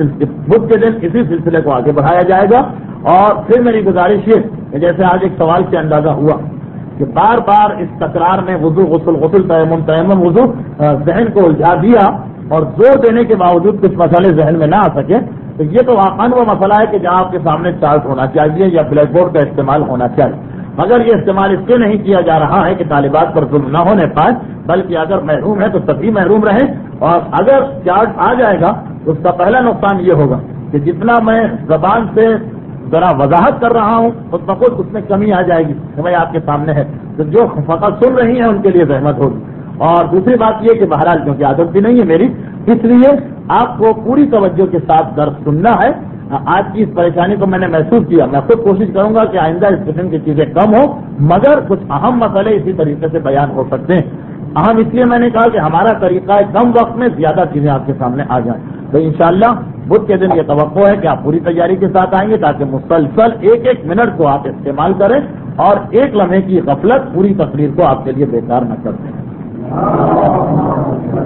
S1: بدھ کے دن اسی سلسلے کو آگے بڑھایا جائے گا۔ اور پھر میری گزارش یہ کہ جیسے آج ایک سوال سے اندازہ ہوا کہ بار بار اس تکرار میں وضو غسل غسل تیمم تیمم وضو ذہن کو الجھا دیا، اور زور دینے کے باوجود کچھ مسئلے ذہن میں نہ آ سکے، تو یہ تو واقعاً وہ مسئلہ ہے کہ جہاں آپ کے سامنے چارٹ ہونا چاہیے یا بلیک بورڈ کا استعمال ہونا چاہیے، مگر یہ استعمال اس لیے نہیں کیا جا رہا ہے کہ طالبات پر ظلم نہ ہونے پائے، بلکہ اگر محروم ہے تو تبھی محروم رہیں، اور اگر چارٹ آ جائے گا تو اس کا پہلا نقصان یہ ہوگا کہ جتنا میں زبان سے ذرا وضاحت کر رہا ہوں خود بخود اس میں کمی آ جائے گی کہ بھائی آپ کے سامنے ہے، تو جو فقط سن رہی ہیں ان کے لیے زحمت ہوگی، اور دوسری بات یہ کہ بہرحال کیونکہ عادت بھی نہیں ہے میری، اس لیے آپ کو پوری توجہ کے ساتھ درس سننا ہے. آج کی اس پریشانی کو میں نے محسوس کیا. میں خود کوشش کروں گا کہ آئندہ اس قسم کی چیزیں کم ہوں، مگر کچھ اہم مسئلے اسی طریقے سے بیان ہو سکتے ہیں. اہم اس لیے میں نے کہا کہ ہمارا طریقہ ہے کم وقت میں زیادہ چیزیں آپ کے سامنے آ جائیں. تو انشاءاللہ بدھ کے دن یہ توقع ہے کہ آپ پوری تیاری کے ساتھ آئیں گے تاکہ مسلسل ایک ایک منٹ کو آپ استعمال کریں اور ایک لمحے کی غفلت پوری تقریر کو آپ کے لیے بیکار نہ کر دیں.